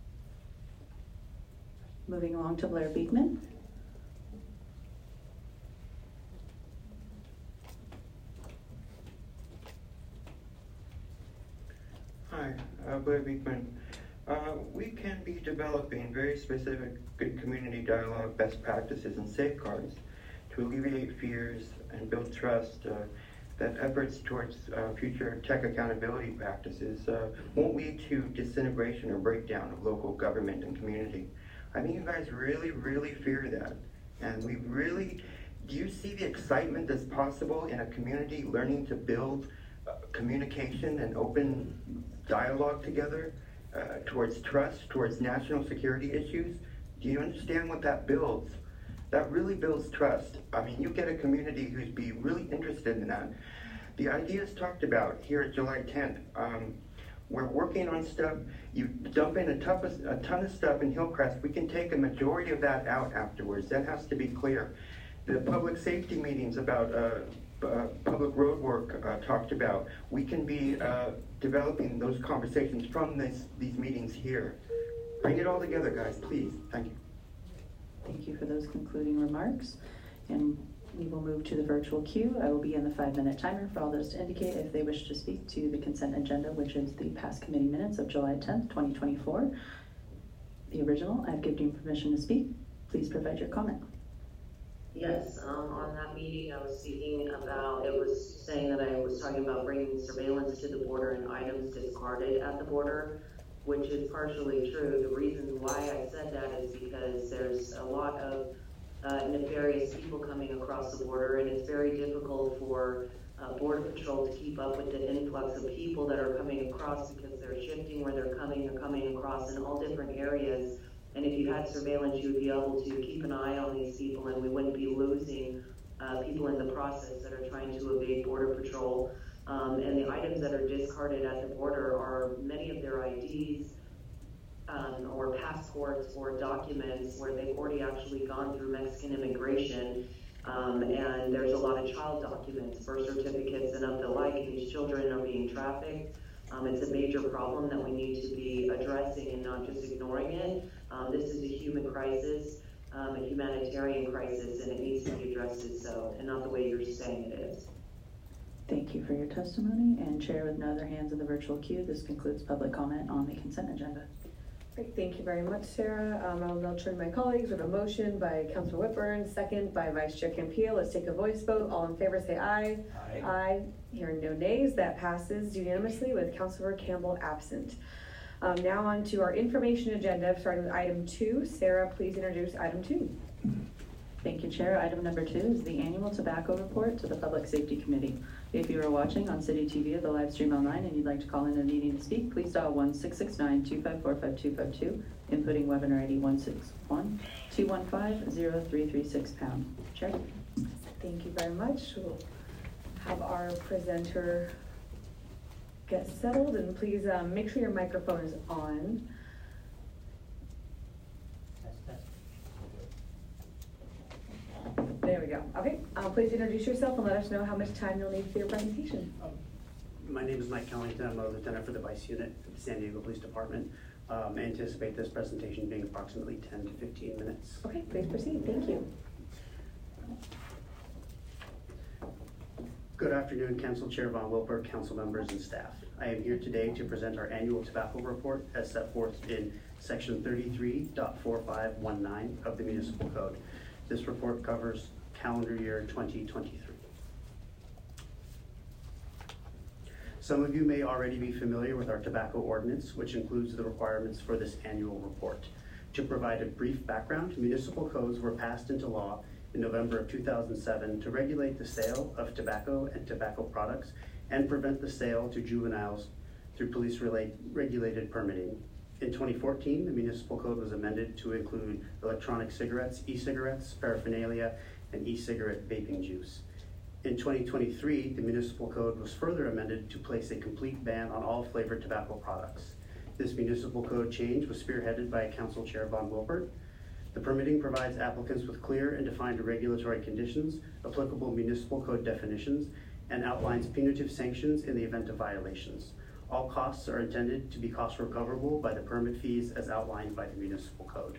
Moving along to Blair Beekman. Hi, uh, Blair Beekman. Uh, we can be developing very specific good community dialogue, best practices, and safeguards to alleviate fears and build trust. Uh, that efforts towards uh, future tech accountability practices uh, won't lead to disintegration or breakdown of local government and community. I think you guys really, really fear that. And we really, do you see the excitement that's possible in a community learning to build uh, communication and open dialogue together uh, towards trust, towards national security issues? Do you understand what that builds? That really builds trust. I mean, you get a community who's be really interested in that. The ideas talked about here at July tenth, um, we're working on stuff. You dump in a, tough, a ton of stuff in Hillcrest, we can take a majority of that out afterwards. That has to be clear. The public safety meetings about uh, uh, public road work uh, talked about. We can be uh, developing those conversations from this, these meetings here. Bring it all together, guys, please. Thank you. Thank you for those concluding remarks. And we will move to the virtual queue. I will begin the five-minute timer for all those to indicate if they wish to speak to the consent agenda, which is the past committee minutes of July tenth, twenty twenty-four. The original, I've given you permission to speak. Please provide your comment. Yes, um, on that meeting, I was speaking about, it was saying that I was talking about bringing surveillance to the border and items discarded at the border, which is partially true. The reason why I said that is because there's a lot of uh, nefarious people coming across the border, and it's very difficult for uh, Border Patrol to keep up with the influx of people that are coming across, because they're shifting where they're coming, they're coming across in all different areas. And if you had surveillance, you would be able to keep an eye on these people, and we wouldn't be losing uh, people in the process that are trying to evade Border Patrol. Um, and the items that are discarded at the border are many of their I Ds um, or passports or documents where they've already actually gone through Mexican immigration. Um, and there's a lot of child documents, birth certificates, and of the like, and these children are being trafficked. Um, it's a major problem that we need to be addressing and not just ignoring it. Um, this is a human crisis, um, a humanitarian crisis, and it needs to be addressed as so, and not the way you're saying it is. Thank you for your testimony. And Chair, with no other hands in the virtual queue, this concludes public comment on the consent agenda. Great, thank you very much, Sarah. Um, I'll now turn to my colleagues with a motion by Councilor Whitburn, second by Vice Chair Campillo. Let's take a voice vote. All in favor say aye. Aye. Aye. Hearing no nays, that passes unanimously with Councilor Campbell absent. Um, now on to our information agenda, starting with item two. Sarah, please introduce item two. Thank you, Chair. Item number two is the annual tobacco report to the Public Safety Committee. If you are watching on City T V or the live stream online and you'd like to call in a meeting to speak, please dial one six six nine, two five four, five two five two, inputting webinar I D one six one, two one five, zero three three six pound. Chair. Thank you very much. We'll have our presenter get settled, and please um, make sure your microphone is on. There we go. Okay, uh, please introduce yourself and let us know how much time you'll need for your presentation. My name is Mike Kellington. I'm a lieutenant for the Vice Unit of the San Diego Police Department. Um, I anticipate this presentation being approximately ten to fifteen minutes. Okay, please proceed. Thank you. Good afternoon, Council Chair Von Wilper, council members, and staff. I am here today to present our annual tobacco report as set forth in section thirty-three point four five one nine of the Municipal Code. This report covers calendar year twenty twenty-three. Some of you may already be familiar with our tobacco ordinance, which includes the requirements for this annual report. To provide a brief background, municipal codes were passed into law in November of two thousand seven to regulate the sale of tobacco and tobacco products and prevent the sale to juveniles through police-regulated permitting. In twenty fourteen, the municipal code was amended to include electronic cigarettes, e-cigarettes, paraphernalia, and e-cigarette vaping juice. In twenty twenty-three, the municipal code was further amended to place a complete ban on all flavored tobacco products. This municipal code change was spearheaded by Council Chair Von Wilpert. The permitting provides applicants with clear and defined regulatory conditions, applicable municipal code definitions, and outlines punitive sanctions in the event of violations. All costs are intended to be cost recoverable by the permit fees as outlined by the municipal code.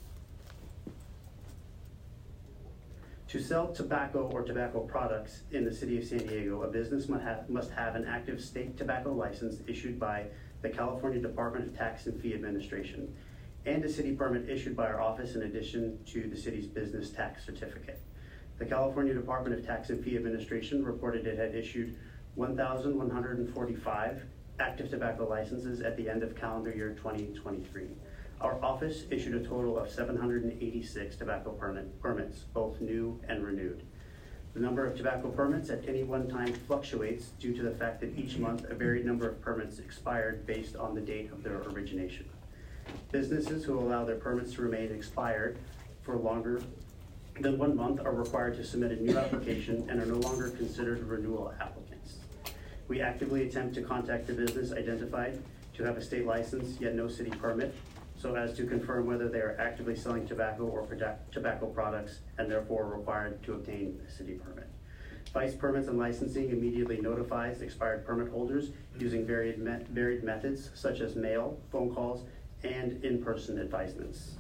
To sell tobacco or tobacco products in the city of San Diego, a business must have, must have an active state tobacco license issued by the California Department of Tax and Fee Administration, and a city permit issued by our office in addition to the city's business tax certificate. The California Department of Tax and Fee Administration reported it had issued one thousand one hundred forty-five active tobacco licenses at the end of calendar year twenty twenty-three. Our office issued a total of seven hundred eighty-six tobacco permit, permits, both new and renewed. The number of tobacco permits at any one time fluctuates due to the fact that each month a varied number of permits expired based on the date of their origination. Businesses who allow their permits to remain expired for longer than one month are required to submit a new application and are no longer considered renewal applicants. We actively attempt to contact the business identified to have a state license yet no city permit, so as to confirm whether they are actively selling tobacco or tobacco products and therefore required to obtain a city permit. Vice Permits and Licensing immediately notifies expired permit holders using varied, me varied methods such as mail, phone calls, and in-person advisements.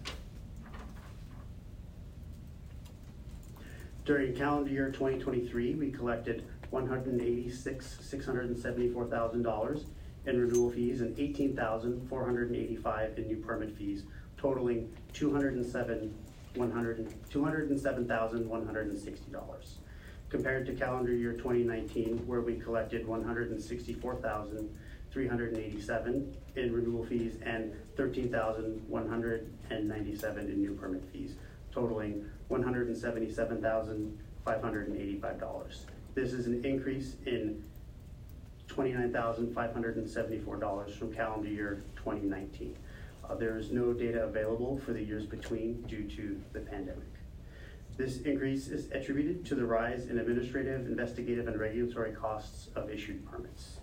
During calendar year twenty twenty-three, we collected one hundred eighty-six thousand six hundred seventy-four dollars in renewal fees and eighteen thousand four hundred eighty-five dollars in new permit fees, totaling two hundred seven thousand one hundred sixty dollars. Compared to calendar year twenty nineteen, where we collected one hundred sixty-four thousand three hundred eighty-seven dollars in renewal fees and thirteen thousand one hundred ninety-seven dollars in new permit fees, totaling one hundred seventy-seven thousand five hundred eighty-five dollars. This is an increase in twenty-nine thousand five hundred seventy-four dollars from calendar year twenty nineteen. Uh, there is no data available for the years between due to the pandemic. This increase is attributed to the rise in administrative, investigative, and regulatory costs of issued permits.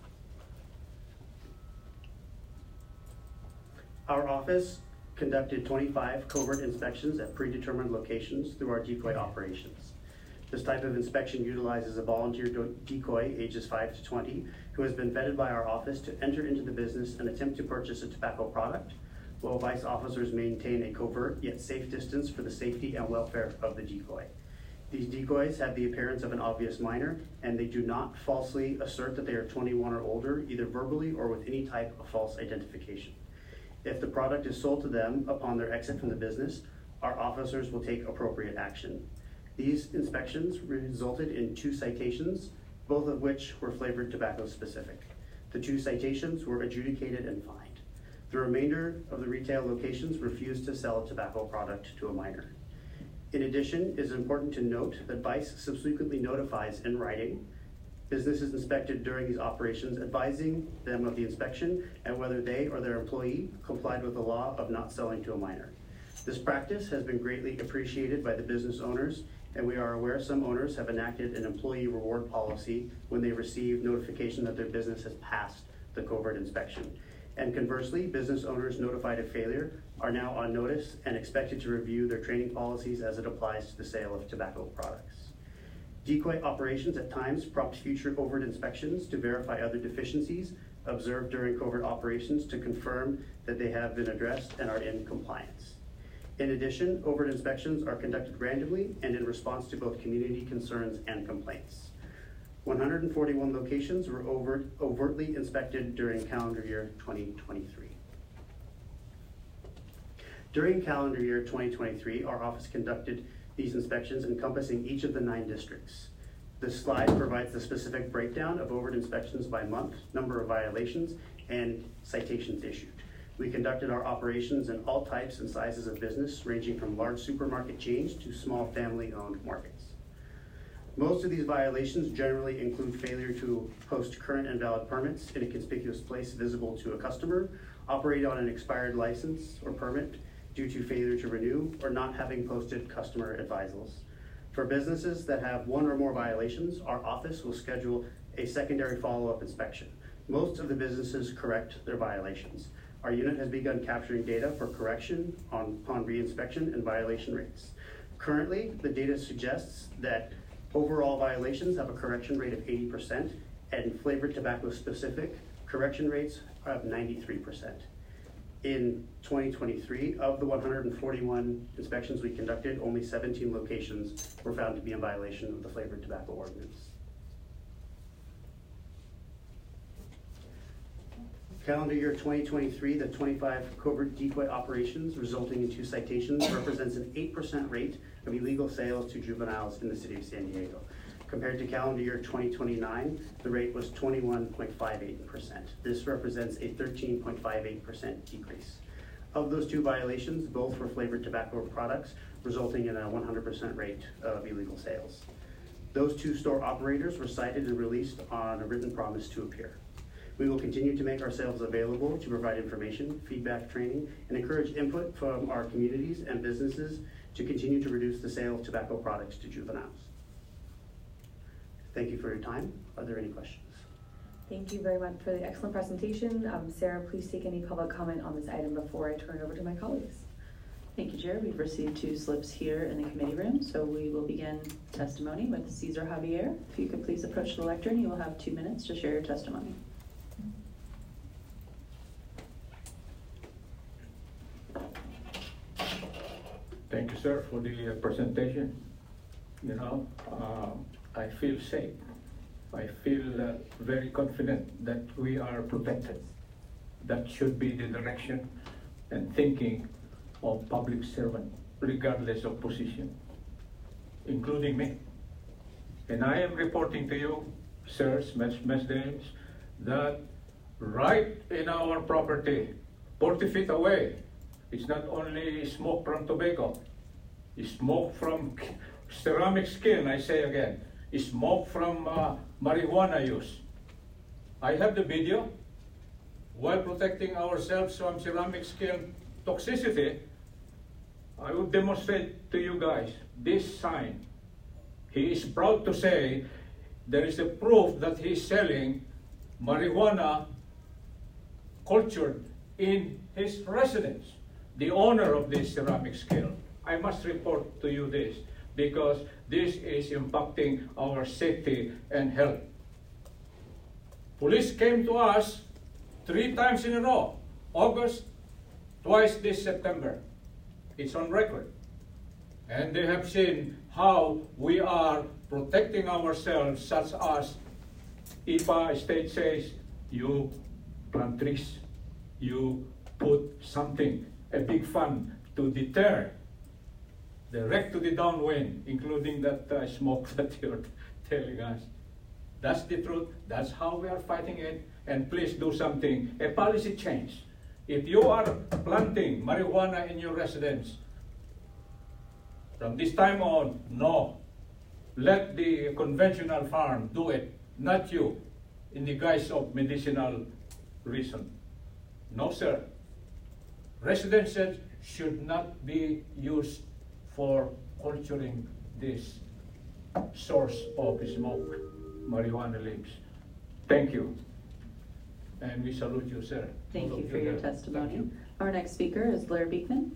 Our office conducted twenty-five covert inspections at predetermined locations through our decoy operations. This type of inspection utilizes a volunteer decoy, ages five to twenty, who has been vetted by our office to enter into the business and attempt to purchase a tobacco product, while vice officers maintain a covert yet safe distance for the safety and welfare of the decoy. These decoys have the appearance of an obvious minor, and they do not falsely assert that they are twenty-one or older, either verbally or with any type of false identification. If the product is sold to them upon their exit from the business, our officers will take appropriate action. These inspections resulted in two citations, both of which were flavored tobacco specific. The two citations were adjudicated and fined. The remainder of the retail locations refused to sell a tobacco product to a minor. In addition, it is important to note that Vice subsequently notifies in writing businesses inspected during these operations, advising them of the inspection and whether they or their employee complied with the law of not selling to a minor. This practice has been greatly appreciated by the business owners, and we are aware some owners have enacted an employee reward policy when they receive notification that their business has passed the covert inspection. And conversely, business owners notified of failure are now on notice and expected to review their training policies as it applies to the sale of tobacco products. Decoy operations at times prompt future covert inspections to verify other deficiencies observed during covert operations to confirm that they have been addressed and are in compliance. In addition, overt inspections are conducted randomly and in response to both community concerns and complaints. one hundred forty-one locations were overt, overtly inspected during calendar year twenty twenty-three. During calendar year twenty twenty-three, our office conducted these inspections encompassing each of the nine districts. This slide provides the specific breakdown of overt inspections by month, number of violations, and citations issued. We conducted our operations in all types and sizes of business, ranging from large supermarket chains to small family-owned markets. Most of these violations generally include failure to post current and valid permits in a conspicuous place visible to a customer, operate on an expired license or permit due to failure to renew, or not having posted customer advisals. For businesses that have one or more violations, our office will schedule a secondary follow-up inspection. Most of the businesses correct their violations. Our unit has begun capturing data for correction on, upon re-inspection and violation rates. Currently, the data suggests that overall violations have a correction rate of eighty percent, and flavored tobacco specific correction rates are of ninety-three percent. In twenty twenty-three, of the one hundred forty-one inspections we conducted, only seventeen locations were found to be in violation of the flavored tobacco ordinance. Calendar year twenty twenty-three, the twenty-five covert decoy operations resulting in two citations represents an eight percent rate of illegal sales to juveniles in the city of San Diego. Compared to calendar year twenty twenty-nine, the rate was twenty-one point five eight percent. This represents a thirteen point five eight percent decrease. Of those two violations, both were flavored tobacco products, resulting in a one hundred percent rate of illegal sales. Those two store operators were cited and released on a written promise to appear. We will continue to make ourselves available to provide information, feedback, training, and encourage input from our communities and businesses to continue to reduce the sale of tobacco products to juveniles. Thank you for your time. Are there any questions? Thank you very much for the excellent presentation. Um, Sarah, please take any public comment on this item before I turn it over to my colleagues. Thank you, Chair. We've received two slips here in the committee room, so we will begin testimony with Cesar Javier. If you could please approach the lectern, you will have two minutes to share your testimony. Thank you, sir, for the uh, presentation. You know, uh, I feel safe. I feel uh, very confident that we are protected. That should be the direction and thinking of public servant, regardless of position, including me. And I am reporting to you, sirs, mesdames, that right in our property, forty feet away, it's not only smoke from tobacco, it's smoke from ceramic skin, I say again, it's smoke from uh, marijuana use. I have the video. While protecting ourselves from ceramic skin toxicity, I will demonstrate to you guys this sign. He is proud to say there is a proof that he is selling marijuana cultured in his residence, the owner of this ceramic scale. I must report to you this because this is impacting our safety and health. Police came to us three times in a row, August, twice this September. It's on record. And they have seen how we are protecting ourselves, such as I P A state says, you plant trees, you put something, a big fund to deter the wreck to the downwind, including that uh, smoke that you're telling us. That's the truth. That's how we are fighting it. And please do something, a policy change. If you are planting marijuana in your residence, from this time on, no. Let the conventional farm do it, not you, in the guise of medicinal reason. No, sir. Residences should not be used for culturing this source of smoke, marijuana leaves. Thank you. And we salute you, sir. Thank you for your testimony. You. Our next speaker is Blair Beekman.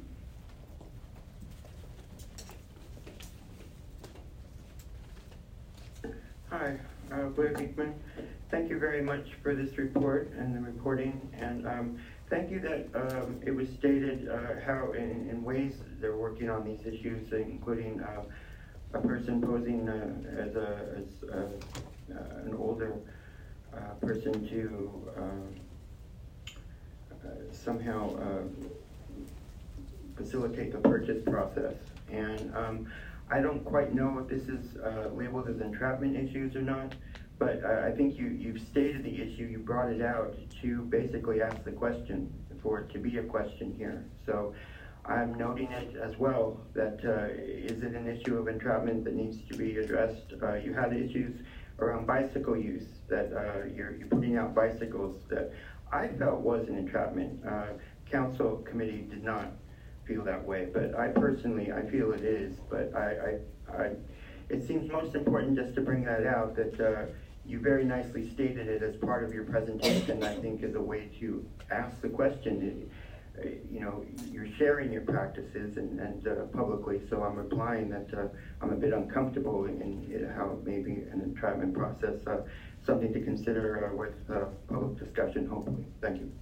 Hi, uh, Blair Beekman. Thank you very much for this report and the reporting, and um, thank you that um, it was stated uh, how in, in ways they're working on these issues, including uh, a person posing uh, as, a, as a, uh, an older uh, person to uh, uh, somehow uh, facilitate the purchase process. And um, I don't quite know if this is uh, labeled as entrapment issues or not, but uh, I think you, you've stated the issue, you brought it out to basically ask the question, for it to be a question here. So I'm noting it as well, that uh, is it an issue of entrapment that needs to be addressed? Uh, you had issues around bicycle use, that uh, you're, you're putting out bicycles that I felt was an entrapment. Uh, council committee did not feel that way, but I personally, I feel it is, but I, I, I it seems most important just to bring that out, that uh, you very nicely stated it as part of your presentation, I think is a way to ask the question. Uh, you know, you're sharing your practices and, and uh, publicly, so I'm replying that uh, I'm a bit uncomfortable in, in how maybe an entrapment process, uh, something to consider uh, with uh, public discussion, hopefully. Thank you.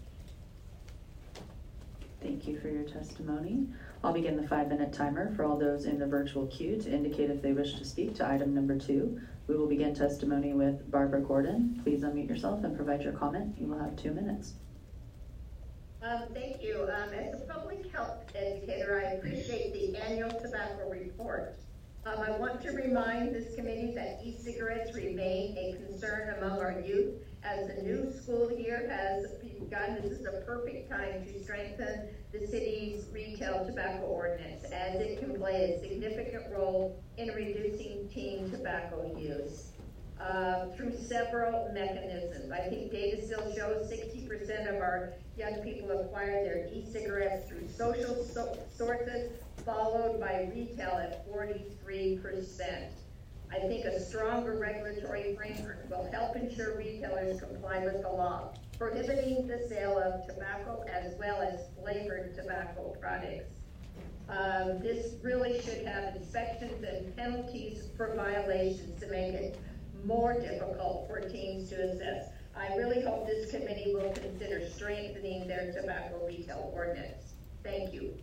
Thank you for your testimony. I'll begin the five-minute timer for all those in the virtual queue to indicate if they wish to speak to item number two. We will begin testimony with Barbara Gordon. Please unmute yourself and provide your comment. You will have two minutes. Um, thank you. Um, as a public health educator, I appreciate the annual tobacco report. Um, I want to remind this committee that e-cigarettes remain a concern among our youth. As the new school year has begun, this is a perfect time to strengthen the city's retail tobacco ordinance, as it can play a significant role in reducing teen tobacco use. Uh, through several mechanisms. I think data still shows sixty percent of our young people acquire their e-cigarettes through social so sources, followed by retail at forty-three percent. I think a stronger regulatory framework will help ensure retailers comply with the law, prohibiting the sale of tobacco as well as flavored tobacco products. Um, this really should have inspections and penalties for violations to make it more difficult for teens to assess. I really hope this committee will consider strengthening their tobacco retail ordinance. Thank you.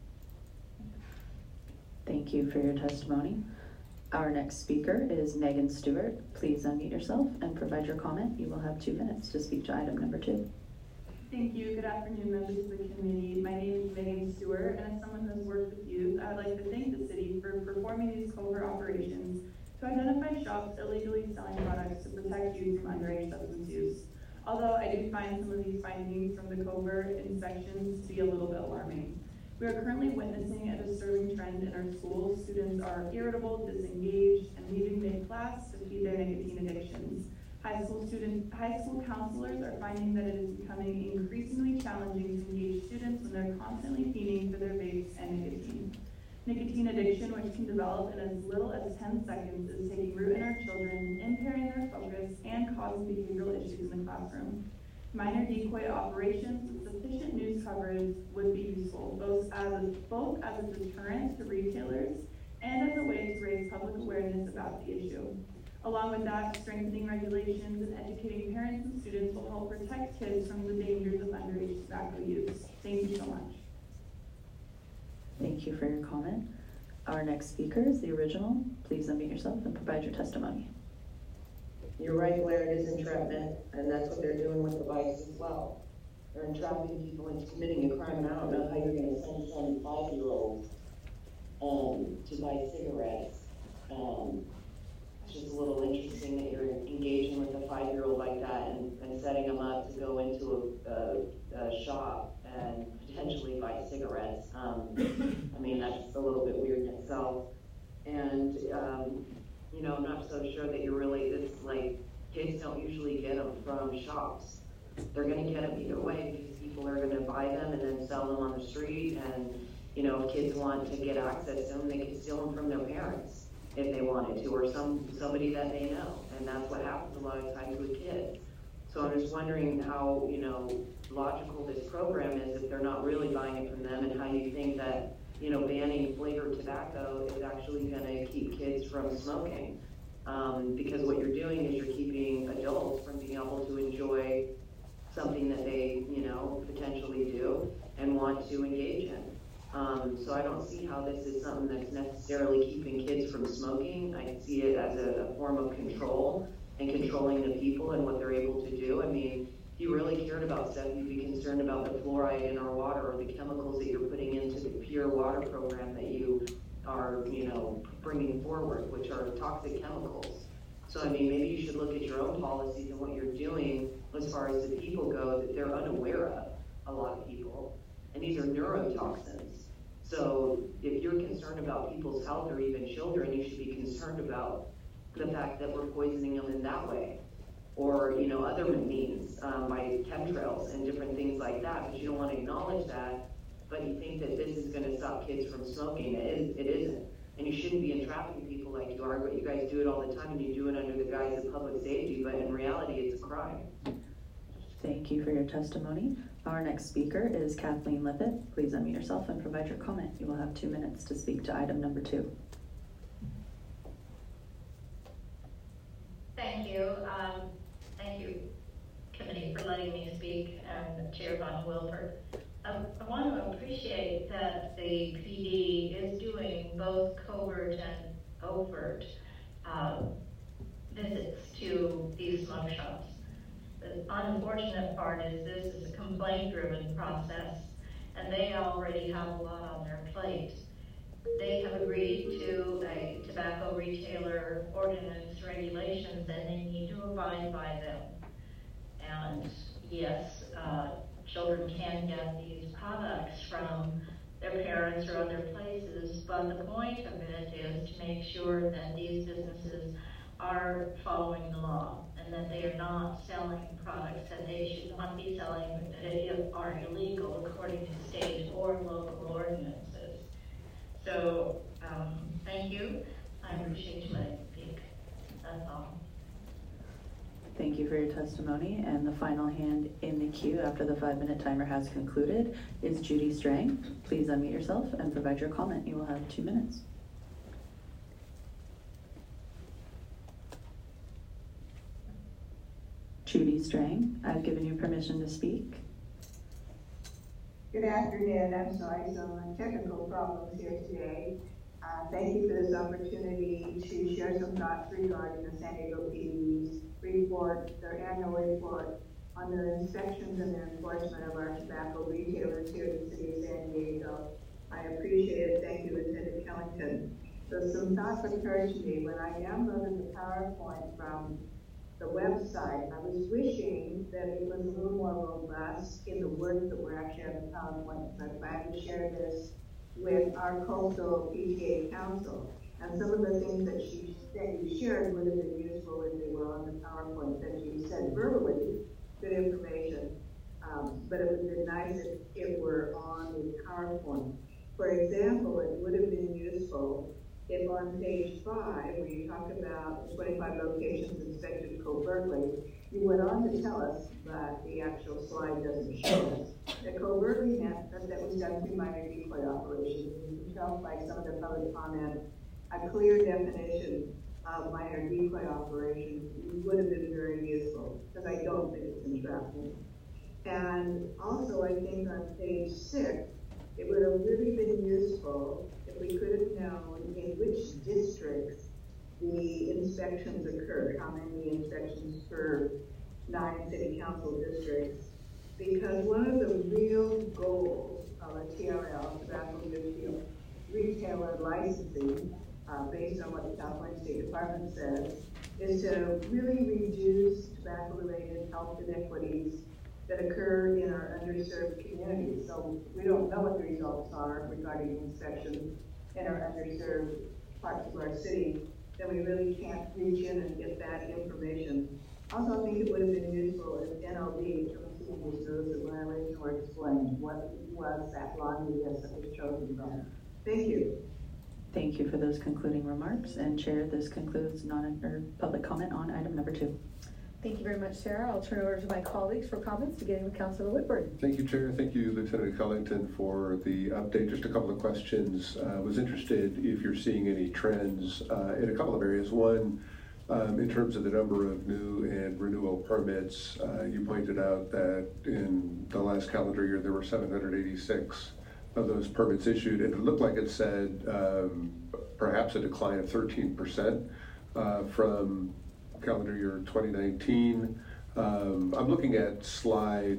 Thank you for your testimony. Our next speaker is Megan Stewart. Please unmute yourself and provide your comment. You will have two minutes to speak to item number two. Thank you. Good afternoon, members of the committee. My name is Megan Stewart, and as someone who has worked with youth, I would like to thank the city for performing these covert operations to identify shops illegally selling products to protect youth from underage substance use. Although I do find some of these findings from the covert inspections to be a little bit alarming. We are currently witnessing a disturbing trend in our schools. Students are irritable, disengaged, and leaving mid-class to feed their nicotine addictions. High school students, high school counselors are finding that it is becoming increasingly challenging to engage students when they're constantly fiending for their vapes and nicotine. Nicotine addiction, which can develop in as little as ten seconds, is taking root in our children, impairing their focus, and causing behavioral issues in the classroom. Minor decoy operations with sufficient news coverage would be useful, both as a, both as a deterrent to retailers and as a way to raise public awareness about the issue. Along with that, strengthening regulations and educating parents and students will help protect kids from the dangers of underage tobacco use. Thank you so much. Thank you for your comment. Our next speaker is the original. Please unmute yourself and provide your testimony. You're right, Blair, it is entrapment, and that's what they're doing with the vice as well. They're entrapping people into committing a crime, and I don't know how you're gonna send some five-year-old um, to buy cigarettes. Um, it's just a little interesting that you're engaging with a five-year-old like that and, and setting them up to go into a, a, a shop and potentially buy cigarettes. Um, I mean, that's a little bit weird in itself. And, um, you know, I'm not so sure that you're really, this, like, kids don't usually get them from shops. They're going to get them either way because people are going to buy them and then sell them on the street. And, you know, if kids want to get access to them, they can steal them from their parents if they wanted to, or some somebody that they know. And that's what happens a lot of times with kids. So I'm just wondering how, you know, logical this program is if they're not really buying it from them, and how you think that, you know, banning flavored tobacco is actually going to keep kids from smoking. Um, because what you're doing is you're keeping adults from being able to enjoy something that they, you know, potentially do and want to engage in. Um, so I don't see how this is something that's necessarily keeping kids from smoking. I see it as a, a form of control and controlling the people and what they're able to do. I mean, if you really cared about stuff, you'd be concerned about the fluoride in our water or the chemicals that you're putting into the pure water program that you are, you know, bringing forward, which are toxic chemicals. So, I mean, maybe you should look at your own policies and what you're doing as far as the people go that they're unaware of, a lot of people. And these are neurotoxins. So if you're concerned about people's health or even children, you should be concerned about the fact that we're poisoning them in that way. Or, you know, other means, um, by chemtrails and different things like that, but you don't want to acknowledge that, but you think that this is going to stop kids from smoking. It, is, it isn't. And you shouldn't be entrapping people like you are, but you guys do it all the time, and you do it under the guise of public safety, but in reality, it's a crime. Thank you for your testimony. Our next speaker is Kathleen Lippitt. Please unmute yourself and provide your comment. You will have two minutes to speak to item number two. Thank you. Um, thank you, committee, for letting me speak, and Chair Von Wilbert. Um, I want to appreciate that the P D is doing both covert and overt um, visits to these smoke shops. The unfortunate part is this is a complaint-driven process, and they already have a lot on their plate. They have agreed to a tobacco retailer ordinance regulations, and they need to abide by them. And yes, uh, children can get these products from their parents or other places, but the point of it is to make sure that these businesses are following the law and that they are not selling products that they should not be selling that are illegal according to state or local ordinances. So, um, thank you. I appreciate you letting me speak. That's all. Thank Thank you for your testimony. And the final hand in the queue after the five-minute timer has concluded is Judy Strang. Please unmute yourself and provide your comment. You will have two minutes. Judy Strang, I've given you permission to speak. Good afternoon. I'm sorry, some technical problems here today. Uh, thank you for this opportunity to share some thoughts regarding the San Diego P D's report, their annual report on their inspections and their enforcement of our tobacco retailers here in the city of San Diego. I appreciate it. Thank you, Lieutenant Kellington. So some thoughts occurred to me when I downloaded the PowerPoint from the website. I was wishing that it was a little more robust in the words that were actually on the PowerPoint, but I had to share this with our coastal P T A council. And some of the things that she that you shared would have been useful if they were on the PowerPoint that you said verbally, good information. Um, but it would have been nice if it were on the PowerPoint. For example, it would have been useful if on page five, where you talk about twenty-five locations inspected covertly, you went on to tell us, but the actual slide doesn't show us, that covertly meant that that was done through minor decoy operations. You can tell by some of the public comment, a clear definition of minor decoy operations would have been very useful, because I don't think it's entrapment. And also, I think on page six, it would have really been useful if we could have known in which districts the inspections occurred, how many inspections per nine city council districts, because one of the real goals of a T R L, tobacco retailer licensing, uh, based on what the California State Department says, is to really reduce tobacco-related health inequities that occur in our underserved communities. So we don't know what the results are regarding inspection in our underserved parts of our city, then we really can't reach in and get that information. Also, I think it would have been useful if N L D, Notice of Violation, were explained what was that laundry list that was chosen from. Thank you. Thank you for those concluding remarks. And Chair, this concludes non or public comment on item number two. Thank you very much, Sarah. I'll turn it over to my colleagues for comments, beginning with Councilor Whitburn. Thank you, Chair. Thank you, Lieutenant Kellington, for the update. Just a couple of questions. I uh, was interested if you're seeing any trends uh, in a couple of areas. One, um, in terms of the number of new and renewal permits, uh, you pointed out that in the last calendar year there were seven hundred eighty-six of those permits issued, and it looked like it said um, perhaps a decline of thirteen percent uh, from calendar year twenty nineteen. Um, I'm looking at slide,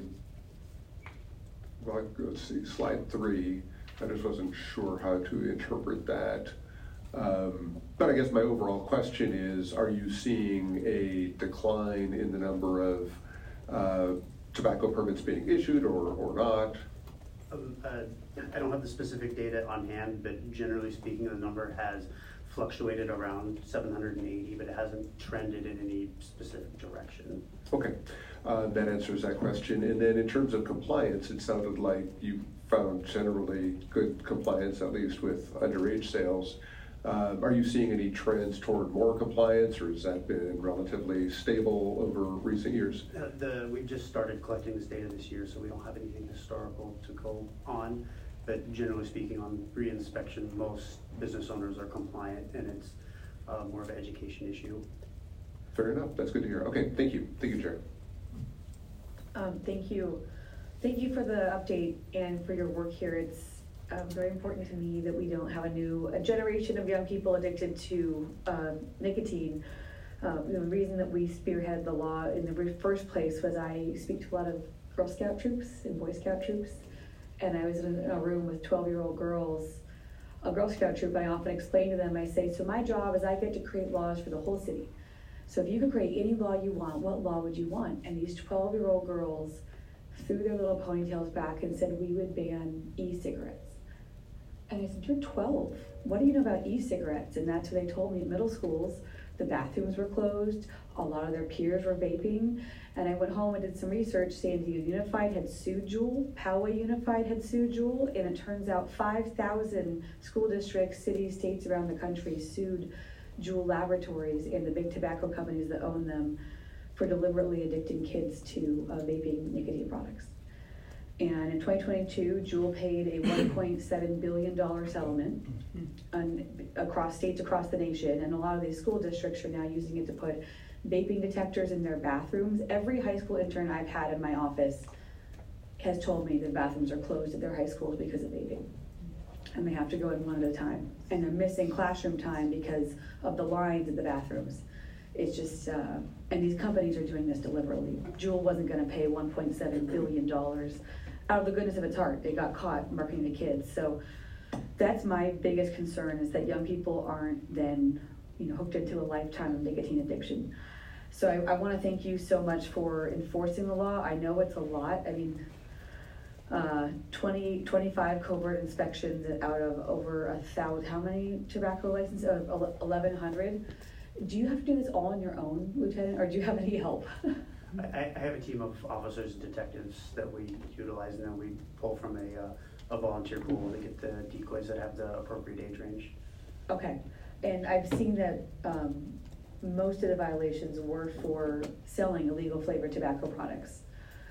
well, let's see, slide three. I just wasn't sure how to interpret that. Um, but I guess my overall question is, are you seeing a decline in the number of uh, tobacco permits being issued or, or not? Um, uh, I don't have the specific data on hand, but generally speaking, the number has fluctuated around seven hundred eighty, but it hasn't trended in any specific direction. Okay, uh, that answers that question. And then in terms of compliance, it sounded like you found generally good compliance, at least with underage sales. Uh, are you seeing any trends toward more compliance, or has that been relatively stable over recent years? Uh, the, we've just started collecting this data this year, so we don't have anything historical to go on. But generally speaking, on re-inspection, most business owners are compliant, and it's uh, more of an education issue. Fair enough. That's good to hear. Okay, thank you. Thank you, Chair. Um, thank you. Thank you for the update and for your work here. It's um, very important to me that we don't have a new a generation of young people addicted to uh, nicotine. Uh, the reason that we spearhead the law in the first place was I speak to a lot of Girl Scout troops and Boy Scout troops, and I was in a room with twelve-year-old girls, a Girl Scout troop. I often explain to them, I say, so my job is I get to create laws for the whole city. So if you could create any law you want, what law would you want? And these twelve-year-old girls threw their little ponytails back and said, we would ban e-cigarettes. And I said, you're twelve. What do you know about e-cigarettes? And that's what they told me. At middle schools, the bathrooms were closed. A lot of their peers were vaping. And I went home and did some research. San Diego Unified had sued Juul. Poway Unified had sued Juul. And it turns out five thousand school districts, cities, states around the country sued Juul Laboratories and the big tobacco companies that own them for deliberately addicting kids to uh, vaping nicotine products. And in twenty twenty-two, Juul paid a one point seven billion dollars settlement on, across states across the nation, and a lot of these school districts are now using it to put vaping detectors in their bathrooms. Every high school intern I've had in my office has told me the bathrooms are closed at their high schools because of vaping. And they have to go in one at a time. And they're missing classroom time because of the lines in the bathrooms. It's just, uh, and these companies are doing this deliberately. Juul wasn't gonna pay one point seven billion dollars out of the goodness of its heart. They got caught marketing the kids. So that's my biggest concern, is that young people aren't then, you know, hooked into a lifetime of nicotine addiction. So I, I wanna thank you so much for enforcing the law. I know it's a lot. I mean, uh, twenty, twenty-five covert inspections out of over a thousand, how many tobacco licenses? Uh, eleven hundred. Do you have to do this all on your own, Lieutenant, or do you have any help? I, I have a team of officers and detectives that we utilize, and then we pull from a, uh, a volunteer pool to get the decoys that have the appropriate age range. Okay, and I've seen that um, most of the violations were for selling illegal flavored tobacco products.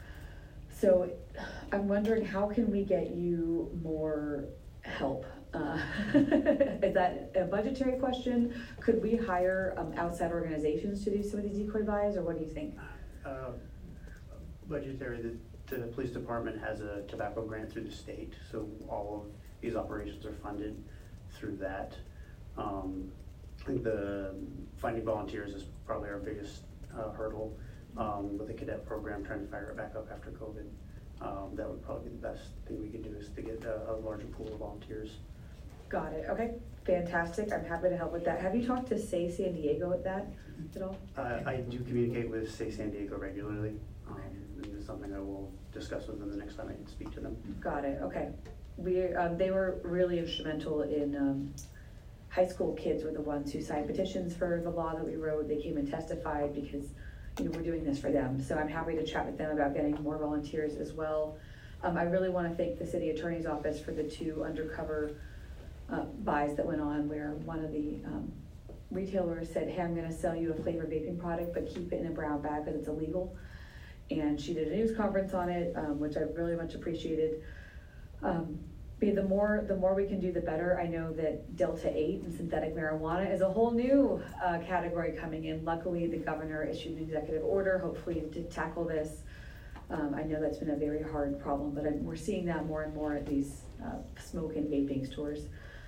So I'm wondering, how can we get you more help? Uh, is that a budgetary question? Could we hire um, outside organizations to do some of these decoy buys, or what do you think? Uh, budgetary, the, the police department has a tobacco grant through the state, so all of these operations are funded through that. Um, I think the finding volunteers is probably our biggest uh, hurdle. Um, with the cadet program, trying to fire it back up after COVID. Um, that would probably be the best thing we could do, is to get a, a larger pool of volunteers. Got it, okay, fantastic. I'm happy to help with that. Have you talked to Say San Diego at that at all? Uh, I do communicate with Say San Diego regularly. Um, and it's something I will discuss with them the next time I speak to them. Got it, okay. We, um, they were really instrumental in, um, high school kids were the ones who signed petitions for the law that we wrote. They came and testified because, you know, we're doing this for them. So I'm happy to chat with them about getting more volunteers as well. Um, I really want to thank the city attorney's office for the two undercover uh, buys that went on, where one of the um, retailers said, hey, I'm going to sell you a flavored vaping product, but keep it in a brown bag because it's illegal. And she did a news conference on it, um, which I really much appreciated. Um, Be the more the more we can do, the better. I know that Delta eight and synthetic marijuana is a whole new uh, category coming in. Luckily, the governor issued an executive order, hopefully to tackle this. Um, I know that's been a very hard problem, but I'm, we're seeing that more and more at these uh, smoke and vaping stores.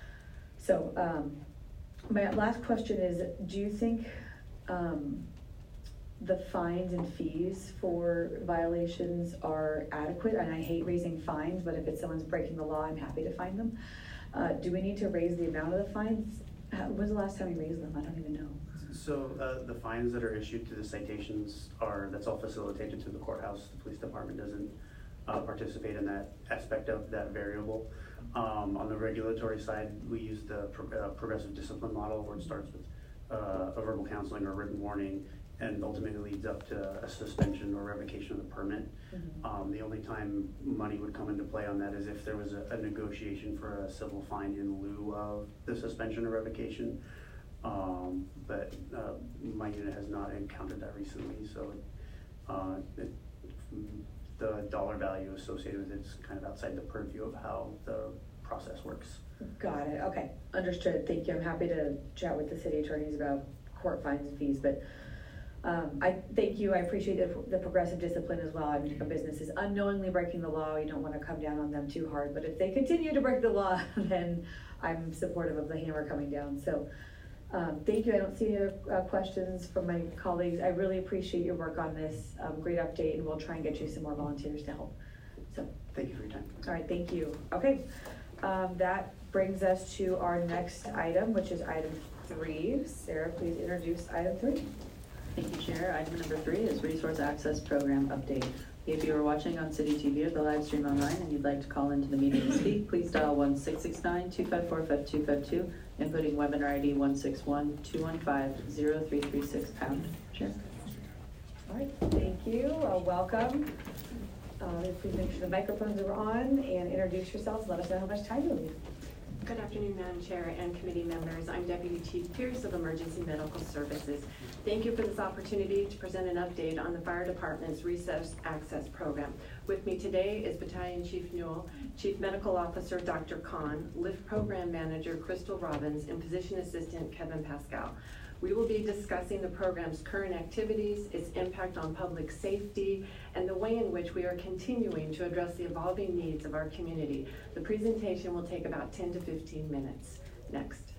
So um, my last question is, do you think um, the fines and fees for violations are adequate? And I hate raising fines, but if it's someone's breaking the law, I'm happy to fine them. Uh, do we need to raise the amount of the fines? When was the last time we raised them? I don't even know. So uh, the fines that are issued to the citations are, that's all facilitated through the courthouse. The police department doesn't uh, participate in that aspect of that variable. Um, on the regulatory side, we use the pro uh, progressive discipline model, where it starts with uh, a verbal counseling or written warning, and ultimately leads up to a suspension or revocation of the permit. Mm-hmm. Um, the only time money would come into play on that is if there was a, a negotiation for a civil fine in lieu of the suspension or revocation. Um, but uh, my unit has not encountered that recently, so uh, it, the dollar value associated with it is kind of outside the purview of how the process works. Got it, okay, understood, thank you. I'm happy to chat with the city attorneys about court fines and fees, but Um, I thank you. I appreciate the, the progressive discipline as well. I mean, if a business is unknowingly breaking the law, you don't want to come down on them too hard. But if they continue to break the law, then I'm supportive of the hammer coming down. So um, thank you. I don't see any other uh, questions from my colleagues. I really appreciate your work on this. Um, great update, and we'll try and get you some more volunteers to help. So thank you for your time. All right, thank you. Okay, um, that brings us to our next item, which is item three. Sarah, please introduce item three. Thank you, Chair. Item number three is Resource Access Program Update. If you are watching on City T V or the live stream online and you'd like to call into the meeting to speak, please dial one six six nine, two five four, five two five two, inputting webinar I D one six one, two one five, zero three three six pound. Chair. All right, thank you. Uh, welcome. Uh, please make sure the microphones are on and introduce yourselves. Let us know how much time you leave. Good afternoon, Madam Chair and committee members. I'm Deputy Chief Pierce of Emergency Medical Services. Thank you for this opportunity to present an update on the Fire Department's Recess Access Program. With me today is Battalion Chief Newell, Chief Medical Officer Doctor Khan, Lift Program Manager Crystal Robbins, and Physician Assistant Kevin Pascal. We will be discussing the program's current activities, its impact on public safety, and the way in which we are continuing to address the evolving needs of our community. The presentation will take about ten to fifteen minutes. Next.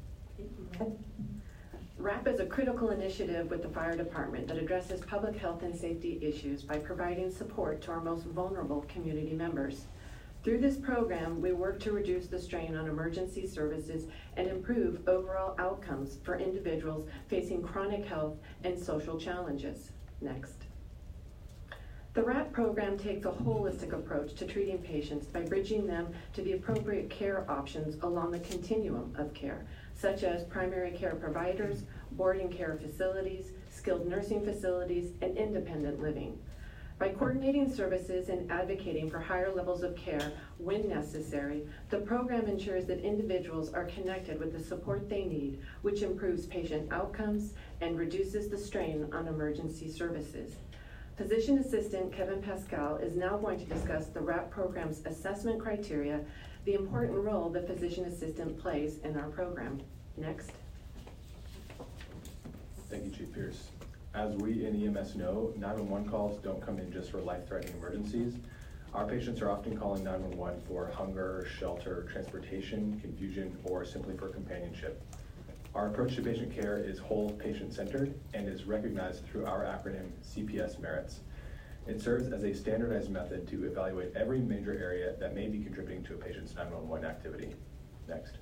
RAP is a critical initiative with the fire department that addresses public health and safety issues by providing support to our most vulnerable community members. Through this program, we work to reduce the strain on emergency services and improve overall outcomes for individuals facing chronic health and social challenges. Next. The RAP program takes a holistic approach to treating patients by bridging them to the appropriate care options along the continuum of care, such as primary care providers, boarding care facilities, skilled nursing facilities, and independent living. By coordinating services and advocating for higher levels of care when necessary, the program ensures that individuals are connected with the support they need, which improves patient outcomes and reduces the strain on emergency services. Physician Assistant Kevin Pascal is now going to discuss the RAP program's assessment criteria, the important role the Physician Assistant plays in our program. Next. Thank you, Chief Pierce. As we in E M S know, nine one one calls don't come in just for life-threatening emergencies. Our patients are often calling nine one one for hunger, shelter, transportation, confusion, or simply for companionship. Our approach to patient care is whole patient-centered and is recognized through our acronym C P S MERITS. It serves as a standardized method to evaluate every major area that may be contributing to a patient's nine one one activity. Next.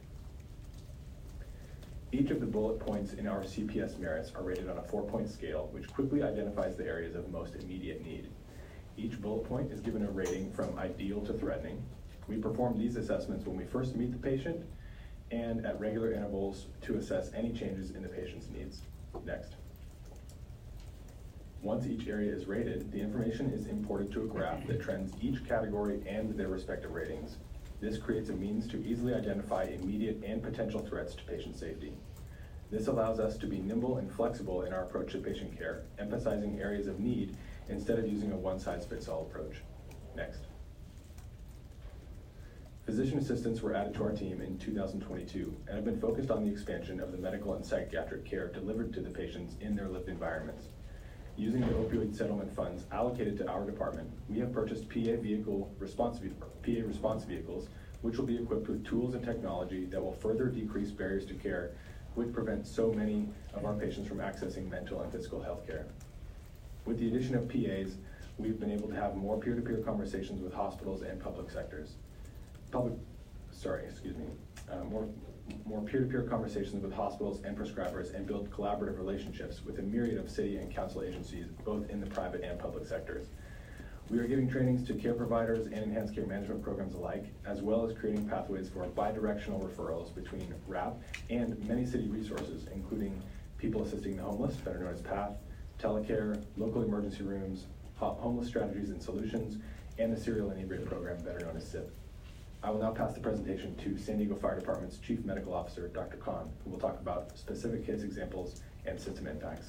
Each of the bullet points in our C P S merits are rated on a four-point scale, which quickly identifies the areas of most immediate need. Each bullet point is given a rating from ideal to threatening. We perform these assessments when we first meet the patient and at regular intervals to assess any changes in the patient's needs. Next. Once each area is rated, the information is imported to a graph that trends each category and their respective ratings. This creates a means to easily identify immediate and potential threats to patient safety. This allows us to be nimble and flexible in our approach to patient care, emphasizing areas of need instead of using a one-size-fits-all approach. Next. Physician assistants were added to our team in two thousand twenty-two and have been focused on the expansion of the medical and psychiatric care delivered to the patients in their lived environments. Using the opioid settlement funds allocated to our department, we have purchased P A vehicle response, P A response vehicles, which will be equipped with tools and technology that will further decrease barriers to care, which prevent so many of our patients from accessing mental and physical health care. With the addition of P As, we've been able to have more peer-to-peer conversations with hospitals and public sectors. Public, sorry, excuse me, uh, more more peer-to-peer conversations with hospitals and prescribers and build collaborative relationships with a myriad of city and council agencies, both in the private and public sectors. We are giving trainings to care providers and enhanced care management programs alike, as well as creating pathways for bi-directional referrals between RAP and many city resources, including People Assisting the Homeless, better known as PATH, telecare, local emergency rooms, homeless strategies and solutions, and the Serial Inebriate Program, better known as S I P. I will now pass the presentation to San Diego Fire Department's Chief Medical Officer, Doctor Khan, who will talk about specific case examples and system impacts.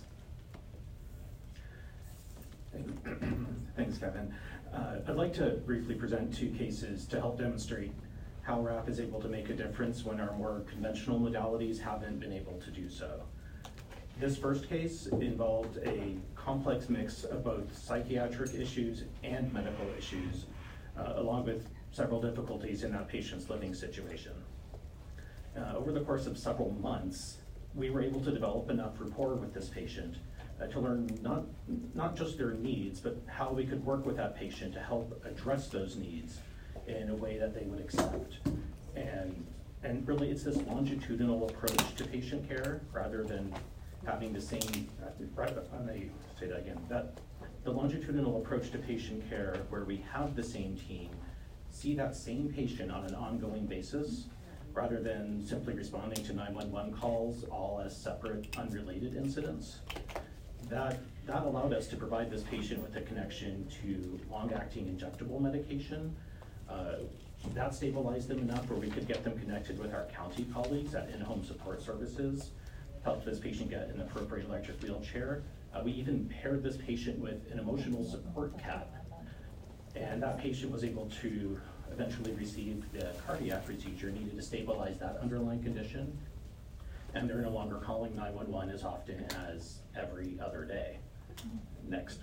Thanks, Kevin. Uh, I'd like to briefly present two cases to help demonstrate how RAP is able to make a difference when our more conventional modalities haven't been able to do so. This first case involved a complex mix of both psychiatric issues and medical issues, uh, along with several difficulties in that patient's living situation. Uh, over the course of several months, we were able to develop enough rapport with this patient uh, to learn not, not just their needs, but how we could work with that patient to help address those needs in a way that they would accept. And, and really it's this longitudinal approach to patient care rather than having the same, uh, right, let me say that again, that the longitudinal approach to patient care where we have the same team see that same patient on an ongoing basis rather than simply responding to nine one one calls all as separate, unrelated incidents. That, that allowed us to provide this patient with a connection to long-acting injectable medication, uh, that stabilized them enough where we could get them connected with our county colleagues at in-home support services, helped this patient get an appropriate electric wheelchair. Uh, we even paired this patient with an emotional support cat, and that patient was able to eventually receive the cardiac procedure needed to stabilize that underlying condition, and they're no longer calling nine one one as often as every other day. Next.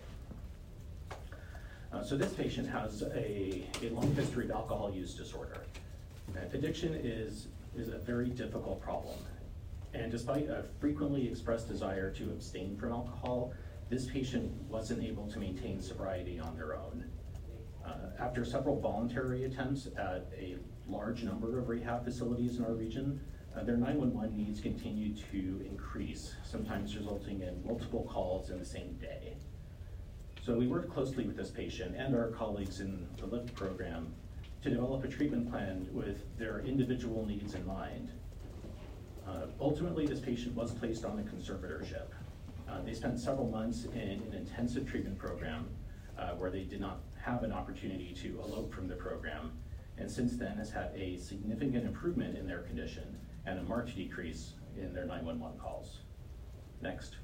Uh, so this patient has a, a long history of alcohol use disorder. Uh, addiction is, is a very difficult problem. And despite a frequently expressed desire to abstain from alcohol, this patient wasn't able to maintain sobriety on their own. Uh, after several voluntary attempts at a large number of rehab facilities in our region, uh, their nine one one needs continue to increase, sometimes resulting in multiple calls in the same day. So we worked closely with this patient and our colleagues in the LIFT program to develop a treatment plan with their individual needs in mind. Uh, ultimately, this patient was placed on a conservatorship. Uh, they spent several months in an intensive treatment program uh, where they did not have an opportunity to elope from the program, and since then has had a significant improvement in their condition and a marked decrease in their nine one one calls. Next.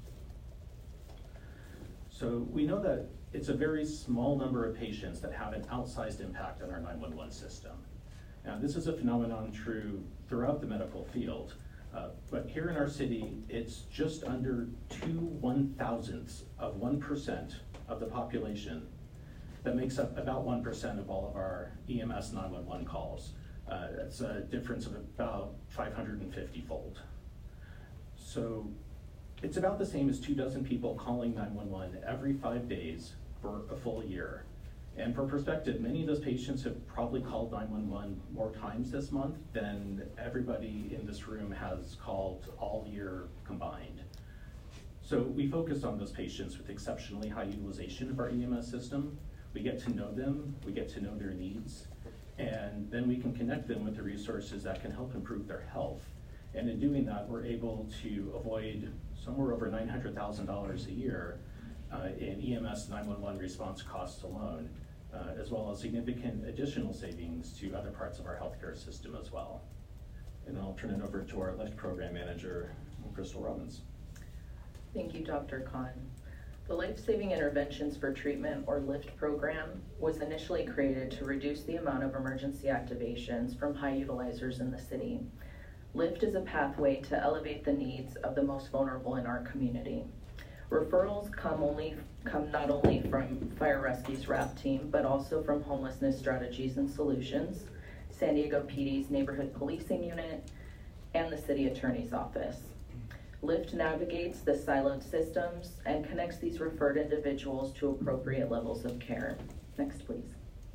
So we know that it's a very small number of patients that have an outsized impact on our nine one one system. Now, this is a phenomenon true throughout the medical field, uh, but here in our city, it's just under two one thousandths of one percent of the population that makes up about one percent of all of our E M S nine one one calls. Uh, that's a difference of about five hundred fifty fold. So it's about the same as two dozen people calling nine one one every five days for a full year. And for perspective, many of those patients have probably called nine one one more times this month than everybody in this room has called all year combined. So we focus on those patients with exceptionally high utilization of our E M S system. We get to know them, we get to know their needs, and then we can connect them with the resources that can help improve their health. And in doing that, we're able to avoid somewhere over nine hundred thousand dollars a year uh, in E M S nine one one response costs alone, uh, as well as significant additional savings to other parts of our healthcare system as well. And I'll turn it over to our LIFT program manager, Crystal Robbins. Thank you, Doctor Khan. The Life-Saving Interventions for Treatment, or LIFT program, was initially created to reduce the amount of emergency activations from high utilizers in the city. LIFT is a pathway to elevate the needs of the most vulnerable in our community. Referrals come only come not only from Fire Rescue's RAP team, but also from Homelessness Strategies and Solutions, San Diego P D's Neighborhood Policing Unit, and the City Attorney's Office. LIFT navigates the siloed systems and connects these referred individuals to appropriate levels of care. Next, please.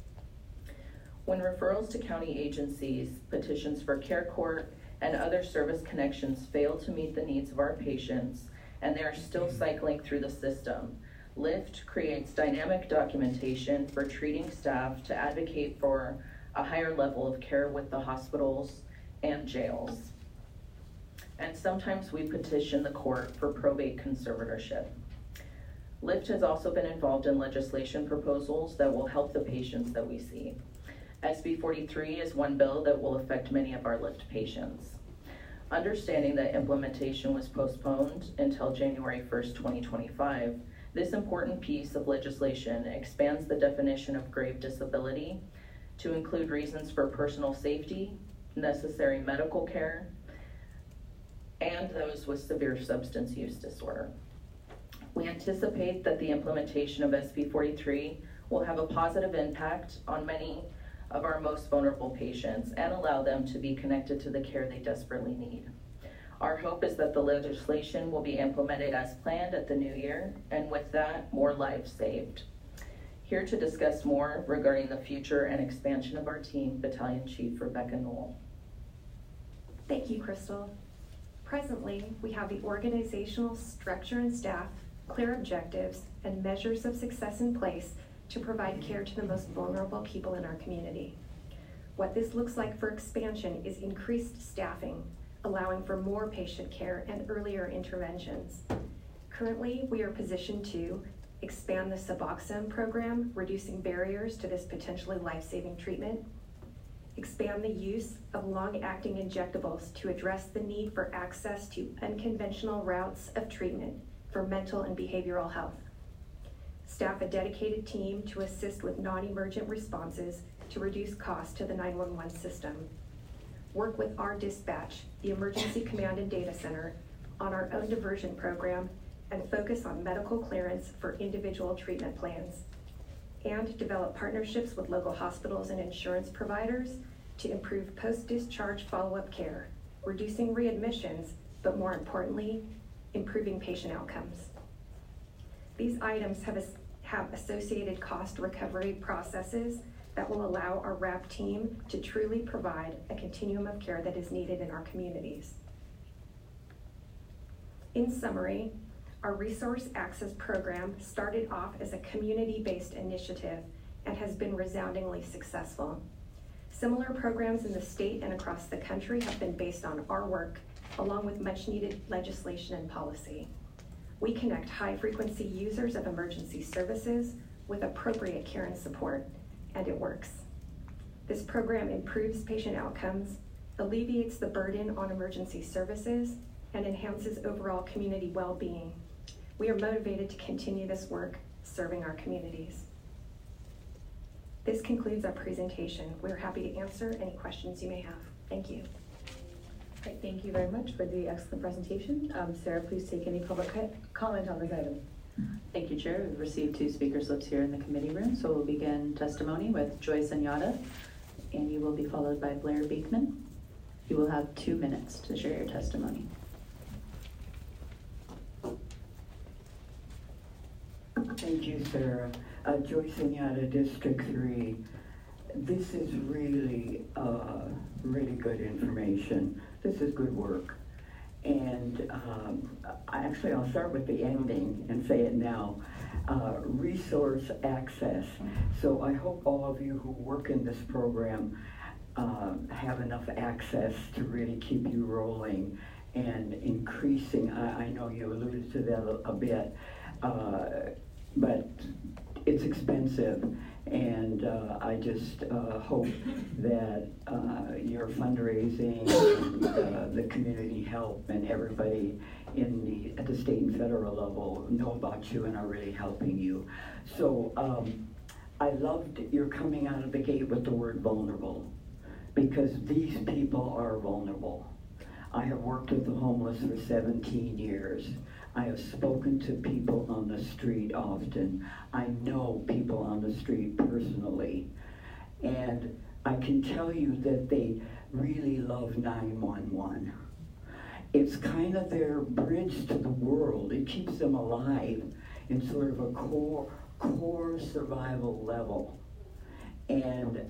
When referrals to county agencies, petitions for care court, and other service connections fail to meet the needs of our patients, and they are still cycling through the system, LIFT creates dynamic documentation for treating staff to advocate for a higher level of care with the hospitals and jails. And sometimes we petition the court for probate conservatorship. LIFT has also been involved in legislation proposals that will help the patients that we see. S B forty-three is one bill that will affect many of our LIFT patients. Understanding that implementation was postponed until January first, twenty twenty-five, this important piece of legislation expands the definition of grave disability to include reasons for personal safety, necessary medical care, and those with severe substance use disorder. We anticipate that the implementation of S B forty-three will have a positive impact on many of our most vulnerable patients and allow them to be connected to the care they desperately need. Our hope is that the legislation will be implemented as planned at the new year, and with that, more lives saved. Here to discuss more regarding the future and expansion of our team, Battalion Chief Rebecca Knoll. Thank you, Crystal. Presently, we have the organizational structure and staff, clear objectives, and measures of success in place to provide care to the most vulnerable people in our community. What this looks like for expansion is increased staffing, allowing for more patient care and earlier interventions. Currently, we are positioned to expand the Suboxone program, reducing barriers to this potentially life-saving treatment, expand the use of long-acting injectables to address the need for access to unconventional routes of treatment for mental and behavioral health. Staff a dedicated team to assist with non-emergent responses to reduce costs to the nine one one system. Work with our dispatch, the Emergency Command and Data Center, on our own diversion program and focus on medical clearance for individual treatment plans. And develop partnerships with local hospitals and insurance providers to improve post-discharge follow-up care, reducing readmissions, but more importantly, improving patient outcomes. These items have, a, have associated cost recovery processes that will allow our R A P team to truly provide a continuum of care that is needed in our communities. In summary, our Resource Access Program started off as a community-based initiative and has been resoundingly successful. Similar programs in the state and across the country have been based on our work, along with much-needed legislation and policy. We connect high-frequency users of emergency services with appropriate care and support, and it works. This program improves patient outcomes, alleviates the burden on emergency services, and enhances overall community well-being. We are motivated to continue this work serving our communities. This concludes our presentation. We're happy to answer any questions you may have. Thank you. Great, thank you very much for the excellent presentation. Um, Sarah, please take any public comment on this item. Thank you, Chair. We've received two speaker slips here in the committee room, so we'll begin testimony with Joyce Anyata, and you will be followed by Blair Beekman. You will have two minutes to share your testimony. Thank you, Sarah. Uh, Joyce Anyata, District three. This is really, uh, really good information. This is good work. And um, I actually, I'll start with the ending and say it now. Uh, resource access. So I hope all of you who work in this program uh, have enough access to really keep you rolling and increasing. I, I know you alluded to that a, a bit. Uh, but it's expensive, and uh, I just uh, hope that uh, your fundraising and uh, the community help and everybody in the at the state and federal level know about you and are really helping you. So um, I loved your coming out of the gate with the word vulnerable, because these people are vulnerable. I have worked with the homeless for seventeen years. I have spoken to people on the street often. I know people on the street personally. And I can tell you that they really love nine one one. It's kind of their bridge to the world. It keeps them alive in sort of a core, core survival level. And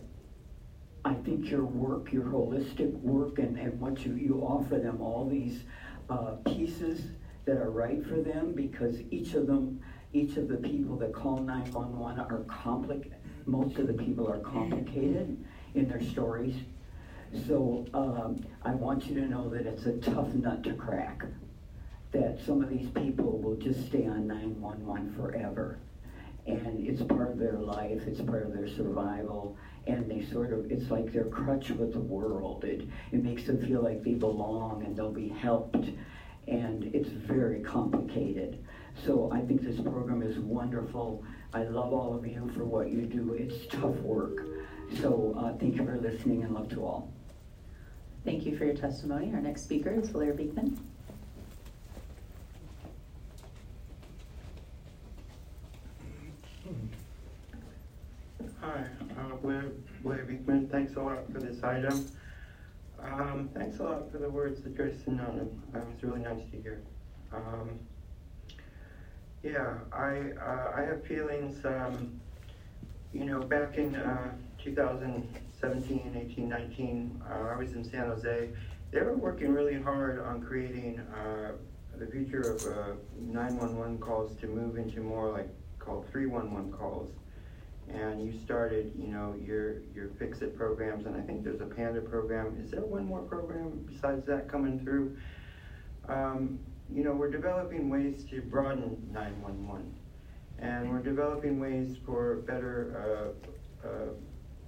I think your work, your holistic work, and, and what you, you offer them, all these uh, pieces that are right for them, because each of them, each of the people that call nine one one are complicated. Most of the people are complicated in their stories. So um, I want you to know that it's a tough nut to crack, that some of these people will just stay on nine one one forever. And it's part of their life, it's part of their survival, and they sort of, it's like their crutch with the world. It, it makes them feel like they belong and they'll be helped. And it's very complicated. So I think this program is wonderful. I love all of you for what you do. It's tough work. So uh, thank you for listening, and love to all. Thank you for your testimony. Our next speaker is Blair Beekman. Hi, uh, Blair, Blair Beekman. Thanks a lot for this item. Um, thanks a lot for the words that Joyce and Nana. That was really nice to hear. Um, yeah, I uh, I have feelings. Um, you know, back in uh, two thousand seventeen, eighteen, nineteen, uh, I was in San Jose. They were working really hard on creating uh, the future of uh, nine one one calls to move into more like called three one one calls. And you started, you know, your your Fix-It programs, and I think there's a Panda program. Is there one more program besides that coming through? Um, you know, we're developing ways to broaden nine one one, and we're developing ways for better uh, uh,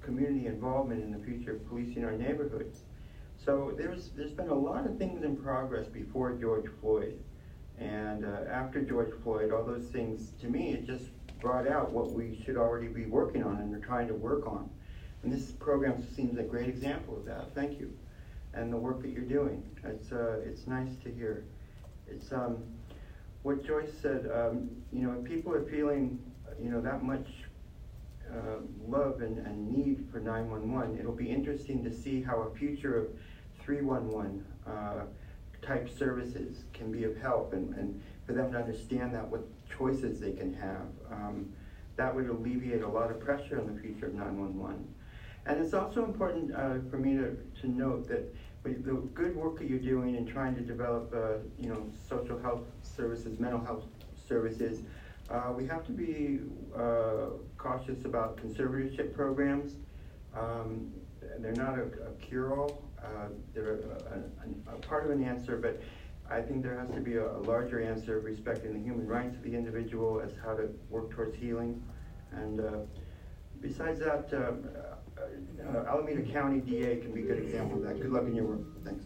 community involvement in the future of policing our neighborhoods. So there's, there's been a lot of things in progress before George Floyd. And uh, after George Floyd, all those things, to me, it just brought out what we should already be working on and are trying to work on. And this program seems a great example of that. Thank you. And the work that you're doing. It's, uh, it's nice to hear. It's um, what Joyce said, um, you know, if people are feeling, you know, that much uh, love and, and need for nine one one, it'll be interesting to see how a future of three one one uh, type services can be of help, and, and for them to understand that, what choices they can have. Um, that would alleviate a lot of pressure on the future of nine one one. And it's also important uh, for me to, to note that with the good work that you're doing in trying to develop, uh, you know, social health services, mental health services, uh, we have to be uh, cautious about conservatorship programs. Um, they're not a, a cure-all. Uh, they're a, a, a part of an answer, but I think there has to be a, a larger answer of respecting the human rights of the individual as how to work towards healing. And uh, besides that, uh, uh, Alameda County D A can be a good example of that. Good luck in your work. Thanks.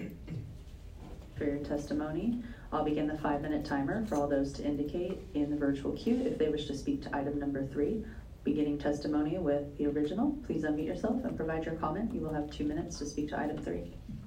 For your testimony, I'll begin the five-minute timer for all those to indicate in the virtual queue if they wish to speak to item number three. Beginning testimony with the original, please unmute yourself and provide your comment. You will have two minutes to speak to item three.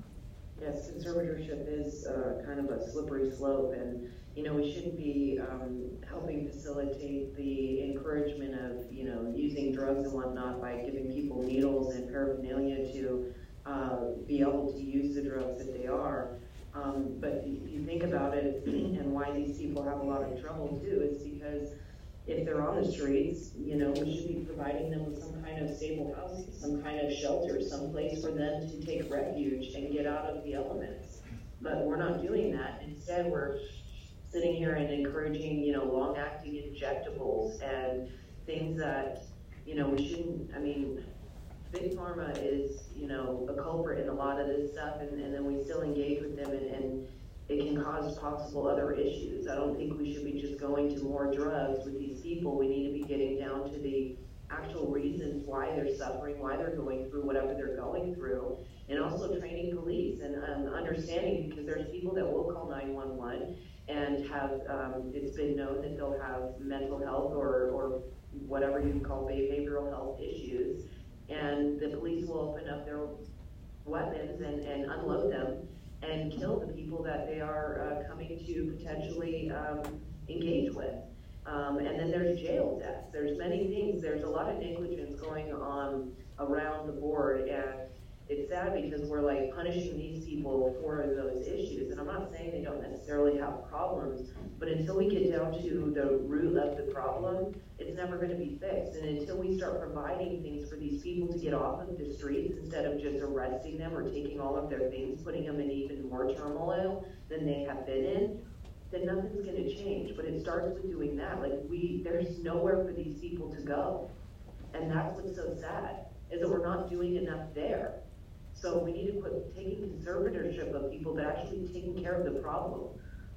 Yes, conservatorship is uh, kind of a slippery slope, and you know, we shouldn't be um, helping facilitate the encouragement of, you know, using drugs and whatnot by giving people needles and paraphernalia to uh, be able to use the drugs that they are. Um, but if you think about it, and why these people have a lot of trouble too, is because if they're on the streets, you know, we should be providing them with some kind of stable housing, some kind of shelter, some place for them to take refuge and get out of the elements. But we're not doing that. Instead, we're sitting here and encouraging, you know, long-acting injectables and things that, you know, we shouldn't. I mean, Big Pharma is, you know, a culprit in a lot of this stuff, and, and then we still engage with them, and, and it can cause possible other issues. I don't think we should be just going to more drugs with these people. We need to be getting down to the actual reasons why they're suffering, why they're going through whatever they're going through, and also training police and um, understanding, because there's people that will call nine one one and have, um, it's been known that they'll have mental health or, or whatever you can call behavioral health issues, and the police will open up their weapons and, and unload them and kill the people that they are uh, coming to potentially um, engage with. Um, and then there's jail deaths. There's many things. There's a lot of negligence going on around the board, and it's sad because we're like punishing these people for those issues. And I'm not saying they don't necessarily have problems, but until we get down to the root of the problem, it's never going to be fixed. And until we start providing things for these people to get off of the streets instead of just arresting them or taking all of their things, putting them in even more turmoil than they have been in, then nothing's going to change. But it starts with doing that. Like, we, there's nowhere for these people to go. And that's what's so sad, is that we're not doing enough there. So we need to quit taking conservatorship of people, but actually taking care of the problem.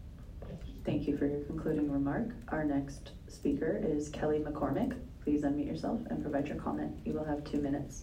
Thank you for your concluding remark. Our next speaker is Kelly McCormick. Please unmute yourself and provide your comment. You will have two minutes.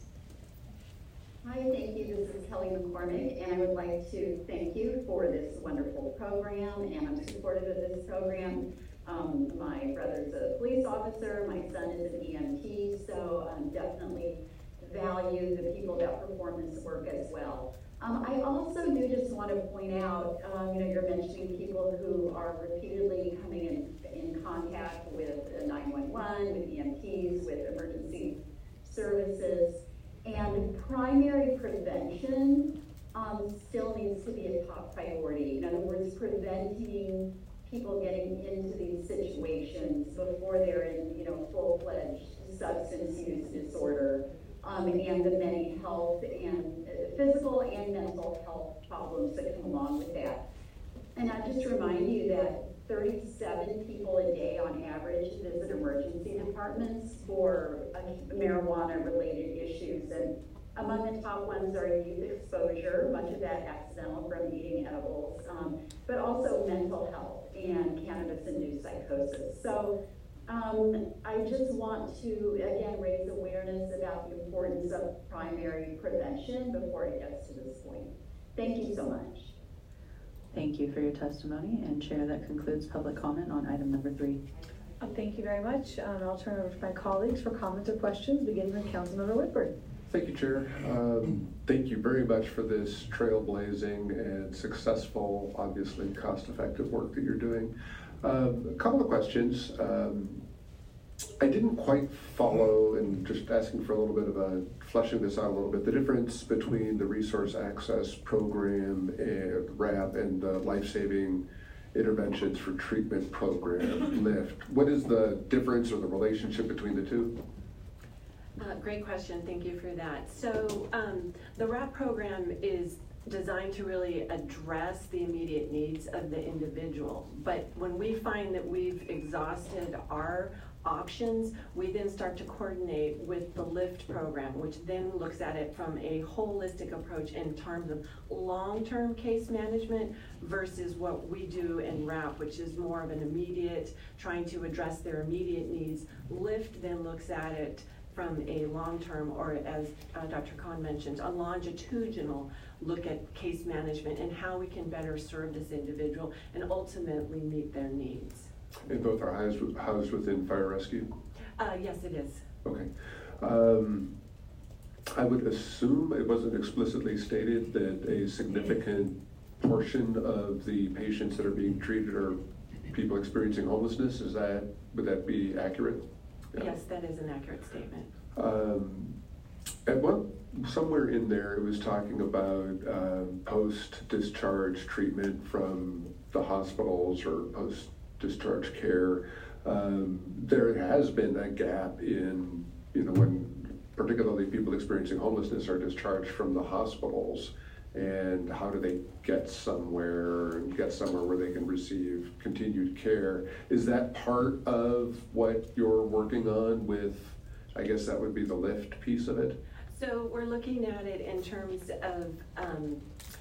Hi, thank you. This is Kelly McCormick, and I would like to thank you for this wonderful program, and I'm supportive of this program. Um, my brother's a police officer, my son is an E M T, so um, definitely value the people that perform this work as well. Um, I also do just want to point out, um, you know, you're mentioning people who are repeatedly coming in, in contact with nine one one, with E M Ts, with emergency services, and primary prevention um, still needs to be a top priority. In other words, preventing people getting into these situations before they're in, you know, full-fledged substance use disorder. Um, and the many health and uh, physical and mental health problems that come along with that. And I just remind you that thirty-seven people a day on average visit emergency departments for uh, marijuana-related issues. And among the top ones are youth exposure, much of that accidental from eating edibles, um, but also mental health and cannabis-induced psychosis. So Um, I just want to, again, raise awareness about the importance of primary prevention before it gets to this point. Thank you so much. Thank you for your testimony, and Chair, that concludes public comment on item number three. Uh, Thank you very much. Um, I'll turn it over to my colleagues for comments or questions, beginning with Councilmember Whitford. Thank you, Chair. Um, thank you very much for this trailblazing and successful, obviously cost-effective work that you're doing. Um, a couple of questions. Um, I didn't quite follow, and just asking for a little bit of a, fleshing this out a little bit, the difference between the Resource Access Program and RAP and the Life-Saving Interventions for Treatment Program, LIFT. What is the difference or the relationship between the two? Uh, great question, thank you for that. So um, the RAP program is designed to really address the immediate needs of the individual. But when we find that we've exhausted our options, we then start to coordinate with the LIFT program, which then looks at it from a holistic approach in terms of long-term case management versus what we do in RAP, which is more of an immediate, trying to address their immediate needs. LIFT then looks at it from a long-term, or as uh, Doctor Khan mentioned, a longitudinal look at case management and how we can better serve this individual and ultimately meet their needs. And both are housed, housed within fire rescue? Uh, yes, it is. Okay. Um, I would assume it wasn't explicitly stated that a significant portion of the patients that are being treated are people experiencing homelessness. Is that, would that be accurate? Yeah. Yes, that is an accurate statement. Um, at one, somewhere in there, it was talking about um, post-discharge treatment from the hospitals or post-discharge care. Um, there has been a gap in, you know, when particularly people experiencing homelessness are discharged from the hospitals, and how do they get somewhere and get somewhere where they can receive continued care. Is that part of what you're working on with, I guess that would be the LIFT piece of it? So we're looking at it in terms of um,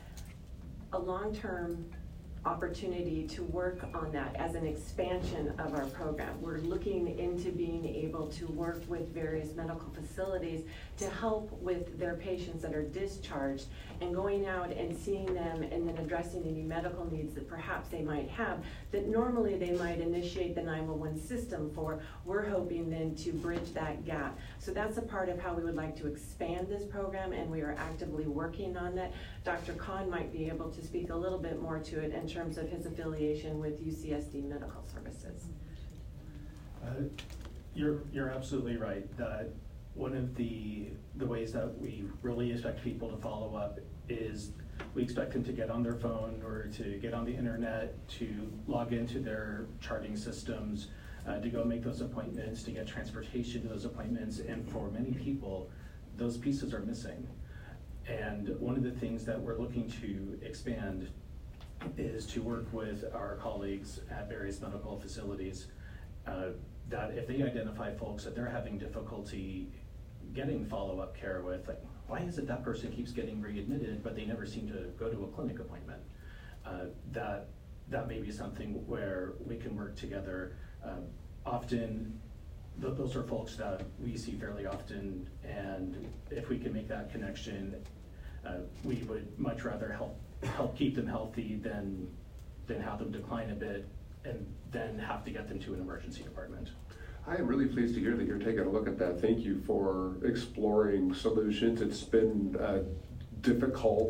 a long-term opportunity to work on that as an expansion of our program. We're looking into being able to work with various medical facilities to help with their patients that are discharged and going out and seeing them and then addressing any medical needs that perhaps they might have that normally they might initiate the nine one one system for. We're hoping then to bridge that gap. So that's a part of how we would like to expand this program, and we are actively working on that. Doctor Khan might be able to speak a little bit more to it in terms of his affiliation with U C S D Medical Services. Uh, you're, you're absolutely right that one of the, the ways that we really expect people to follow up is we expect them to get on their phone or to get on the internet, to log into their charting systems, uh, to go make those appointments, to get transportation to those appointments, and for many people, those pieces are missing. And one of the things that we're looking to expand is to work with our colleagues at various medical facilities uh, that if they identify folks that they're having difficulty getting follow-up care with, like, why is it that person keeps getting readmitted but they never seem to go to a clinic appointment? Uh, that, that may be something where we can work together. Uh, often, th those are folks that we see fairly often, and if we can make that connection, uh, we would much rather help help keep them healthy than than have them decline a bit and then have to get them to an emergency department. I am really pleased to hear that you're taking a look at that. Thank you for exploring solutions. It's been uh, difficult.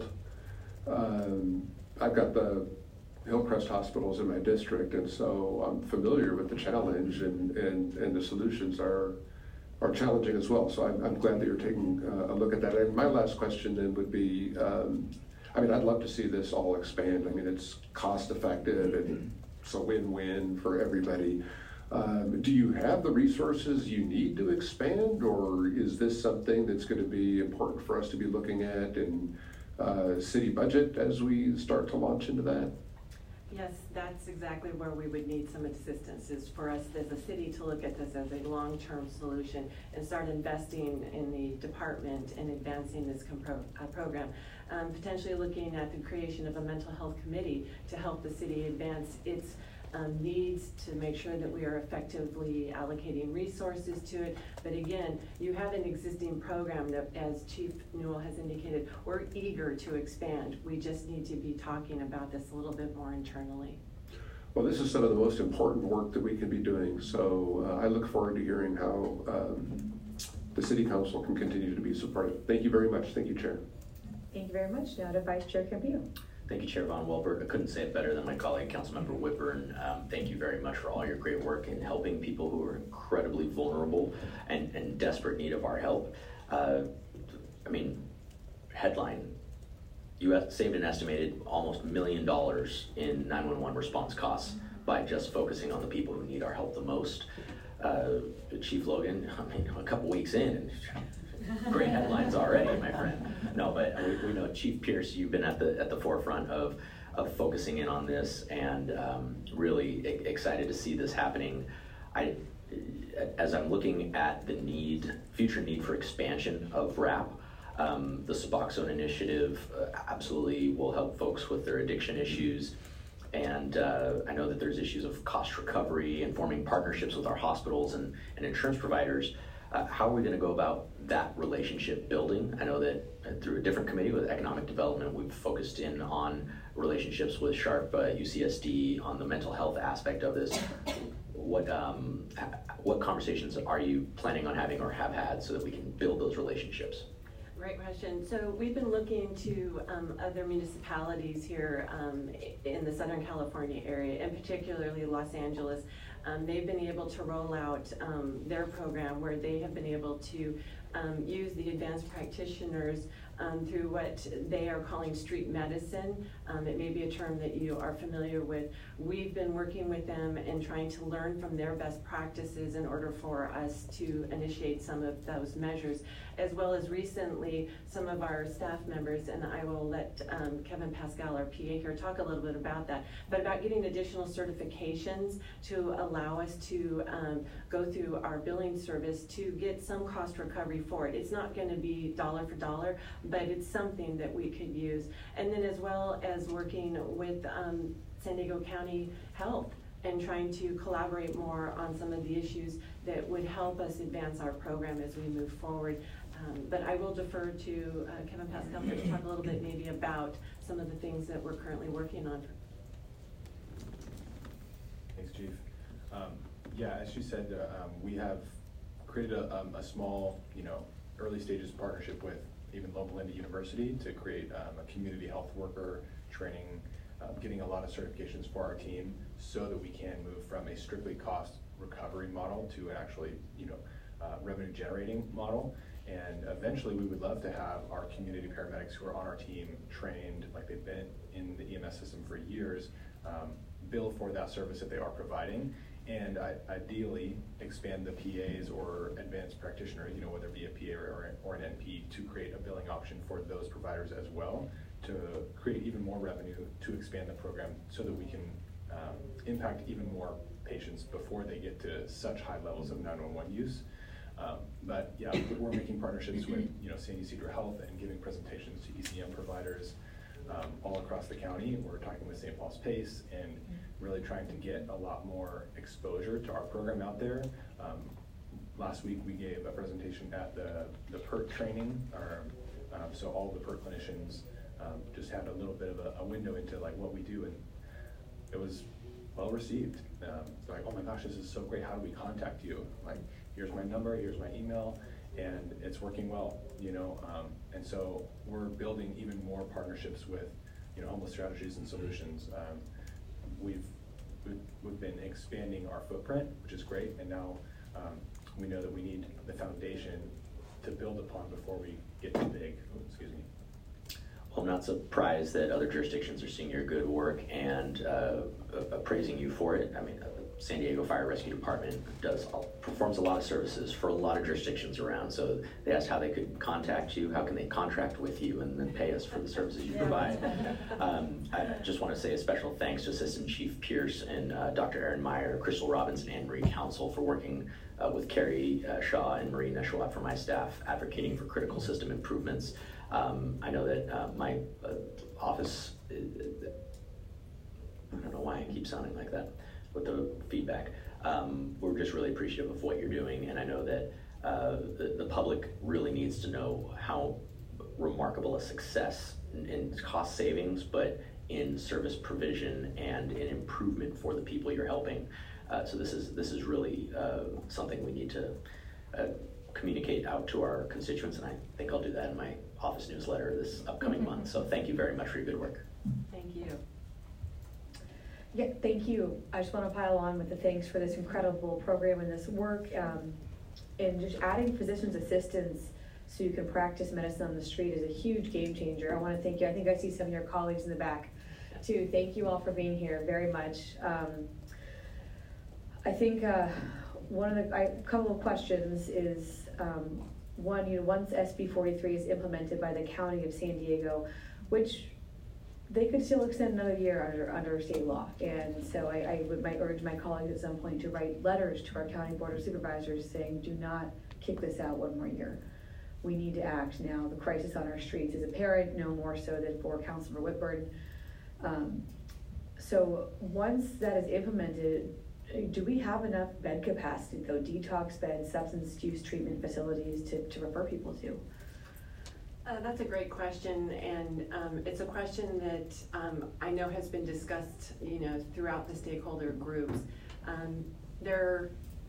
Um, I've got the Hillcrest hospitals in my district, and so I'm familiar with the challenge, and, and, and the solutions are are challenging as well. So I'm, I'm glad that you're taking uh, a look at that. And my last question then would be, um, I mean, I'd love to see this all expand. I mean, it's cost effective and it's a win-win for everybody. Um, do you have the resources you need to expand, or is this something that's going to be important for us to be looking at in uh, city budget as we start to launch into that? Yes, that's exactly where we would need some assistance, is for us as a city to look at this as a long-term solution and start investing in the department and advancing this compro uh, program. Um, potentially looking at the creation of a mental health committee to help the city advance its um, needs to make sure that we are effectively allocating resources to it. But again, you have an existing program that, as Chief Newell has indicated, we're eager to expand. We just need to be talking about this a little bit more internally. Well, this is some of the most important work that we can be doing. So uh, I look forward to hearing how um, the City Council can continue to be supportive. Thank you very much. Thank you, Chair. Thank you very much. Now to Vice Chair Campillo. Thank you, Chair Von Welbert. I couldn't say it better than my colleague, Councilmember Whitburn. Um, thank you very much for all your great work in helping people who are incredibly vulnerable and in desperate need of our help. Uh, I mean, headline, you saved an estimated almost a million dollars in nine one one response costs by just focusing on the people who need our help the most. Uh, Chief Logan, I mean, a couple weeks in, great headlines already, my friend. No, but we, we know Chief Pierce, you've been at the at the forefront of of focusing in on this, and um, really e- excited to see this happening. I, as I'm looking at the need, future need for expansion of RAP, um, the Suboxone initiative uh, absolutely will help folks with their addiction issues. And uh, I know that there's issues of cost recovery and forming partnerships with our hospitals and, and insurance providers. Uh, how are we going to go about that relationship building? I know that uh, through a different committee with economic development, we've focused in on relationships with Sharp, uh, U C S D, on the mental health aspect of this. What um, what conversations are you planning on having or have had so that we can build those relationships? Great question. So we've been looking to um, other municipalities here um, in the Southern California area, and particularly Los Angeles. Um, they've been able to roll out um, their program where they have been able to um, use the advanced practitioners um, through what they are calling street medicine. Um, it may be a term that you are familiar with. We've been working with them and trying to learn from their best practices in order for us to initiate some of those measures, as well as recently some of our staff members, and I will let um, Kevin Pascal, our P A here, talk a little bit about that, but about getting additional certifications to allow us to um, go through our billing service to get some cost recovery for it. It's not going to be dollar for dollar, but it's something that we could use. And then as well as working with um, San Diego County Health and trying to collaborate more on some of the issues that would help us advance our program as we move forward. Um, but I will defer to uh, Kevin Pascal to talk a little bit maybe about some of the things that we're currently working on. Thanks, Chief. Um, yeah, as she said, uh, um, we have created a, um, a small, you know, early stages partnership with even Loma Linda University to create um, a community health worker training, um, getting a lot of certifications for our team so that we can move from a strictly cost recovery model to an actually, you know, uh, revenue generating model. And eventually we would love to have our community paramedics who are on our team trained like they've been in the E M S system for years, um, bill for that service that they are providing, and I, ideally expand the P As or advanced practitioners, you know, whether it be a P A or, or an N P, to create a billing option for those providers as well, to create even more revenue to expand the program so that we can um, impact even more patients before they get to such high levels of nine one one use. Um, but yeah, we're making partnerships with, you know, San Ysidro Health and giving presentations to E C M providers um, all across the county. We're talking with Saint Paul's Pace and really trying to get a lot more exposure to our program out there. Um, last week we gave a presentation at the, the PERT training, or, um, so all the PERT clinicians um, just had a little bit of a, a window into like what we do, and it was well received. Um, they're like, oh my gosh, this is so great, how do we contact you? Like, here's my number, here's my email, and it's working well, you know. Um, and so we're building even more partnerships with, you know, Homeless Strategies and Solutions. Um, we've, we've we've been expanding our footprint, which is great, and now um, we know that we need the foundation to build upon before we get too big. Oh, excuse me. Well, I'm not surprised that other jurisdictions are seeing your good work and uh, appraising you for it. I mean, uh, San Diego Fire Rescue Department does performs a lot of services for a lot of jurisdictions around. So they asked how they could contact you, how can they contract with you, and then pay us for the services you provide. Um, I just want to say a special thanks to Assistant Chief Pierce and uh, Doctor Aaron Meyer, Crystal Robinson, and Marie Council for working uh, with Carrie uh, Shaw and Marina Schwab for my staff, advocating for critical system improvements. Um, I know that uh, my uh, office, uh, I don't know why I keep sounding like that. with the feedback. Um, we're just really appreciative of what you're doing, and I know that uh, the, the public really needs to know how remarkable a success in, in cost savings, but in service provision and in improvement for the people you're helping. Uh, so this is this is really uh, something we need to uh, communicate out to our constituents, and I think I'll do that in my office newsletter this upcoming mm-hmm. month. So thank you very much for your good work. Thank you. Yeah, thank you. I just want to pile on with the thanks for this incredible program and this work, um, and just adding physician's assistants so you can practice medicine on the street is a huge game changer. I want to thank you. I think I see some of your colleagues in the back too. Thank you all for being here very much. Um, I think uh, one of the, I, a couple of questions is, um, one, you know, once S B forty-three is implemented by the County of San Diego, which they could still extend another year under under state law. And so I, I would might urge my colleagues at some point to write letters to our county board of supervisors saying, do not kick this out one more year. We need to act now. The crisis on our streets is apparent, no more so than for Councilor Whitburn. Um, so once that is implemented, do we have enough bed capacity, though, detox beds, substance use treatment facilities to, to refer people to? Uh, that's a great question, and um, it's a question that um, I know has been discussed, you know, throughout the stakeholder groups. Um, there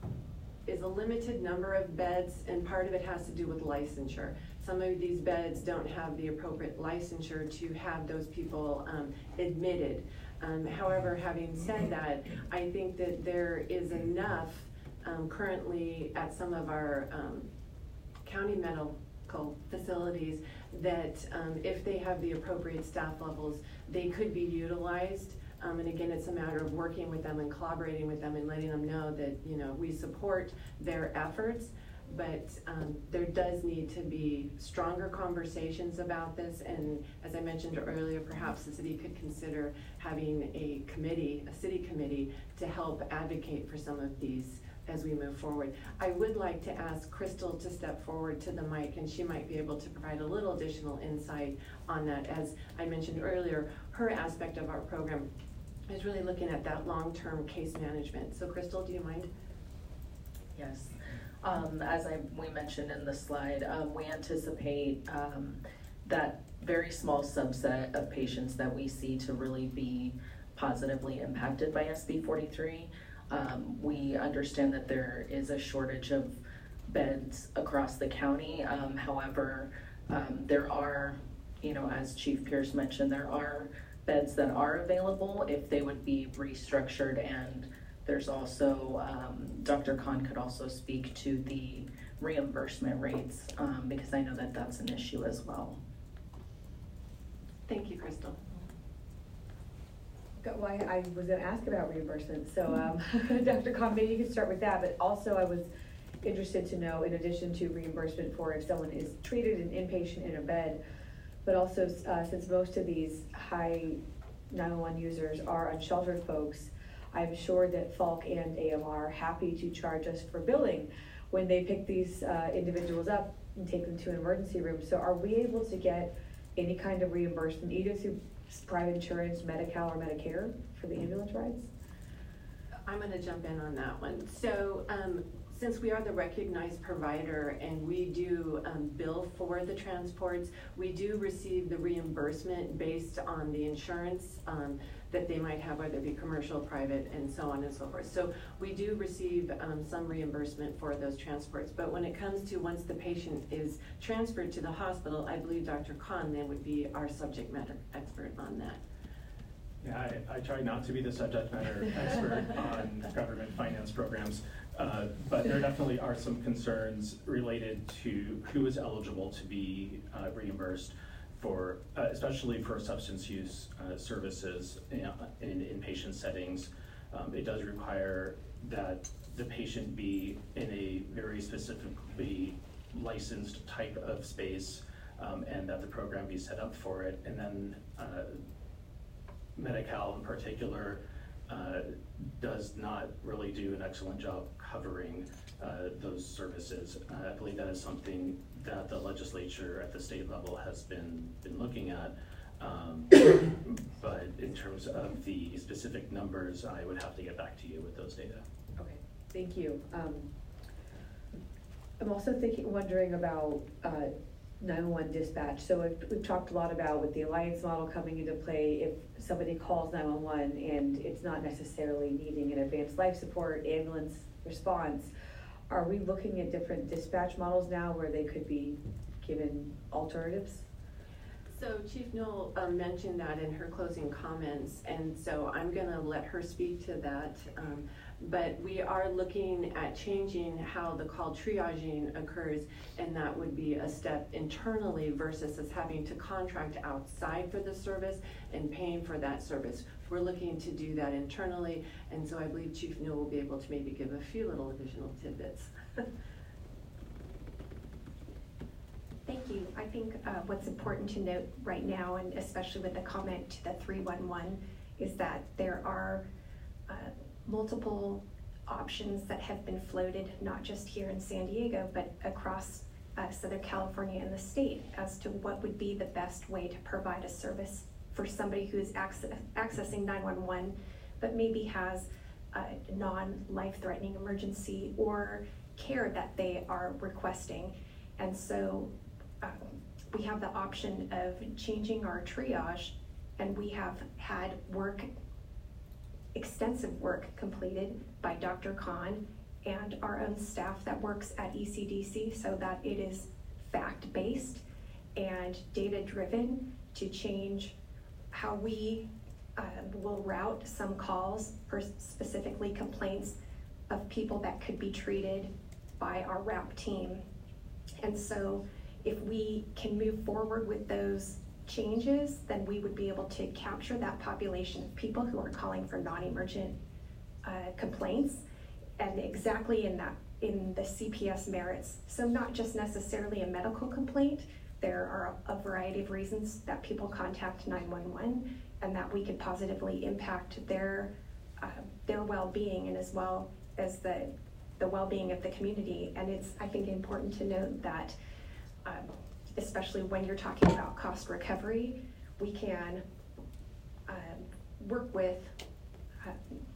is a limited number of beds, and part of it has to do with licensure. Some of these beds don't have the appropriate licensure to have those people um, admitted. Um, however, having said that, I think that there is enough um, currently at some of our um, county medical facilities that um, if they have the appropriate staff levels, they could be utilized. Um, and again, it's a matter of working with them and collaborating with them and letting them know that, you know, we support their efforts, but um, there does need to be stronger conversations about this. And as I mentioned earlier, perhaps the city could consider having a committee, a city committee, to help advocate for some of these as we move forward. I would like to ask Crystal to step forward to the mic, and she might be able to provide a little additional insight on that. As I mentioned earlier, her aspect of our program is really looking at that long-term case management. So Crystal, do you mind? Yes. Um, as I, we mentioned in the slide, um, we anticipate um, that very small subset of patients that we see to really be positively impacted by S B forty-three. Um, we understand that there is a shortage of beds across the county. Um, however, um, there are, you know, as Chief Pierce mentioned, there are beds that are available if they would be restructured, and there's also, um, Doctor Khan could also speak to the reimbursement rates um, because I know that that's an issue as well. Thank you, Crystal. Well, I, I was going to ask about reimbursement, so um, Doctor Khan, maybe you could start with that, but also I was interested to know, in addition to reimbursement for if someone is treated an inpatient in a bed, but also uh, since most of these high nine one one users are unsheltered folks, I'm sure that Falk and A M R are happy to charge us for billing when they pick these uh, individuals up and take them to an emergency room. So are we able to get any kind of reimbursement, either through private insurance, Medi-Cal, or Medicare for the ambulance rides? I'm going to jump in on that one. So um, since we are the recognized provider and we do um, bill for the transports, we do receive the reimbursement based on the insurance um, that they might have, whether it be commercial, private, and so on and so forth. So we do receive um, some reimbursement for those transports. But when it comes to once the patient is transferred to the hospital, I believe Doctor Khan then would be our subject matter expert on that. Yeah, I, I try not to be the subject matter expert on government finance programs, uh, but there definitely are some concerns related to who is eligible to be uh, reimbursed for, uh, especially for substance use uh, services in, in inpatient settings. Um, it does require that the patient be in a very specifically licensed type of space, um, and that the program be set up for it. And then uh, Medi-Cal in particular uh, does not really do an excellent job covering uh, those services. Uh, I believe that is something that the legislature at the state level has been, been looking at. Um, but in terms of the specific numbers, I would have to get back to you with those data. Okay, thank you. Um, I'm also thinking, wondering about uh, nine one one dispatch. So we've, we've talked a lot about with the alliance model coming into play, if somebody calls nine one one and it's not necessarily needing an advanced life support, ambulance response, are we looking at different dispatch models now where they could be given alternatives? So Chief Newell um, mentioned that in her closing comments, and so I'm going to let her speak to that. Um, but we are looking at changing how the call triaging occurs, and that would be a step internally versus us having to contract outside for the service and paying for that service. We're looking to do that internally, and so I believe Chief Newell will be able to maybe give a few little additional tidbits. Thank you. I think uh, what's important to note right now, and especially with the comment to the three one one, is that there are uh, multiple options that have been floated, not just here in San Diego, but across uh, Southern California and the state, as to what would be the best way to provide a service for somebody who's access accessing nine one one, but maybe has a non-life-threatening emergency or care that they are requesting. And so um, we have the option of changing our triage, and we have had work, extensive work completed by Doctor Khan and our own staff that works at E C D C, so that it is fact-based and data-driven to change how we uh, will route some calls for specifically complaints of people that could be treated by our R A P team. And so if we can move forward with those changes, then we would be able to capture that population of people who are calling for non-emergent uh, complaints, and exactly in that, in the C P S merits. So not just necessarily a medical complaint, there are a variety of reasons that people contact nine one one, and that we could positively impact their uh, their well-being, and as well as the the well-being of the community. And it's, I think, important to note that um, especially when you're talking about cost recovery, we can um, work with uh,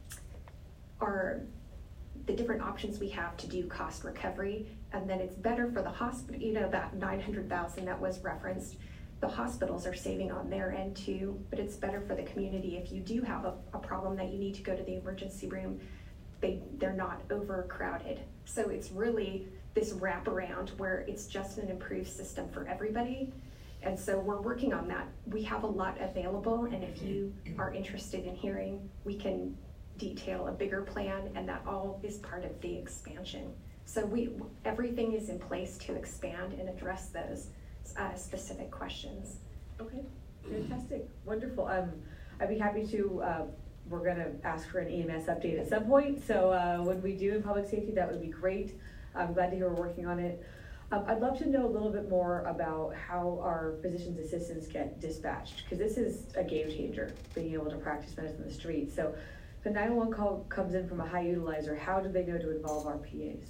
our the different options we have to do cost recovery, and then it's better for the hospital. You know, that nine hundred thousand that was referenced, the hospitals are saving on their end too, but it's better for the community. If you do have a, a problem that you need to go to the emergency room, they, they're not overcrowded. So it's really this wraparound where it's just an improved system for everybody. And so we're working on that. We have a lot available, and if you are interested in hearing, we can detail a bigger plan, and that all is part of the expansion. So we, everything is in place to expand and address those uh, specific questions. Okay, fantastic, wonderful. Um, I'd be happy to, uh, we're gonna ask for an E M S update at some point, so uh, when we do in public safety, that would be great. I'm glad to hear we're working on it. Um, I'd love to know a little bit more about how our physician's assistants get dispatched, because this is a game changer, being able to practice medicine in the street. So if a nine one one call comes in from a high utilizer, how do they know to involve our P As?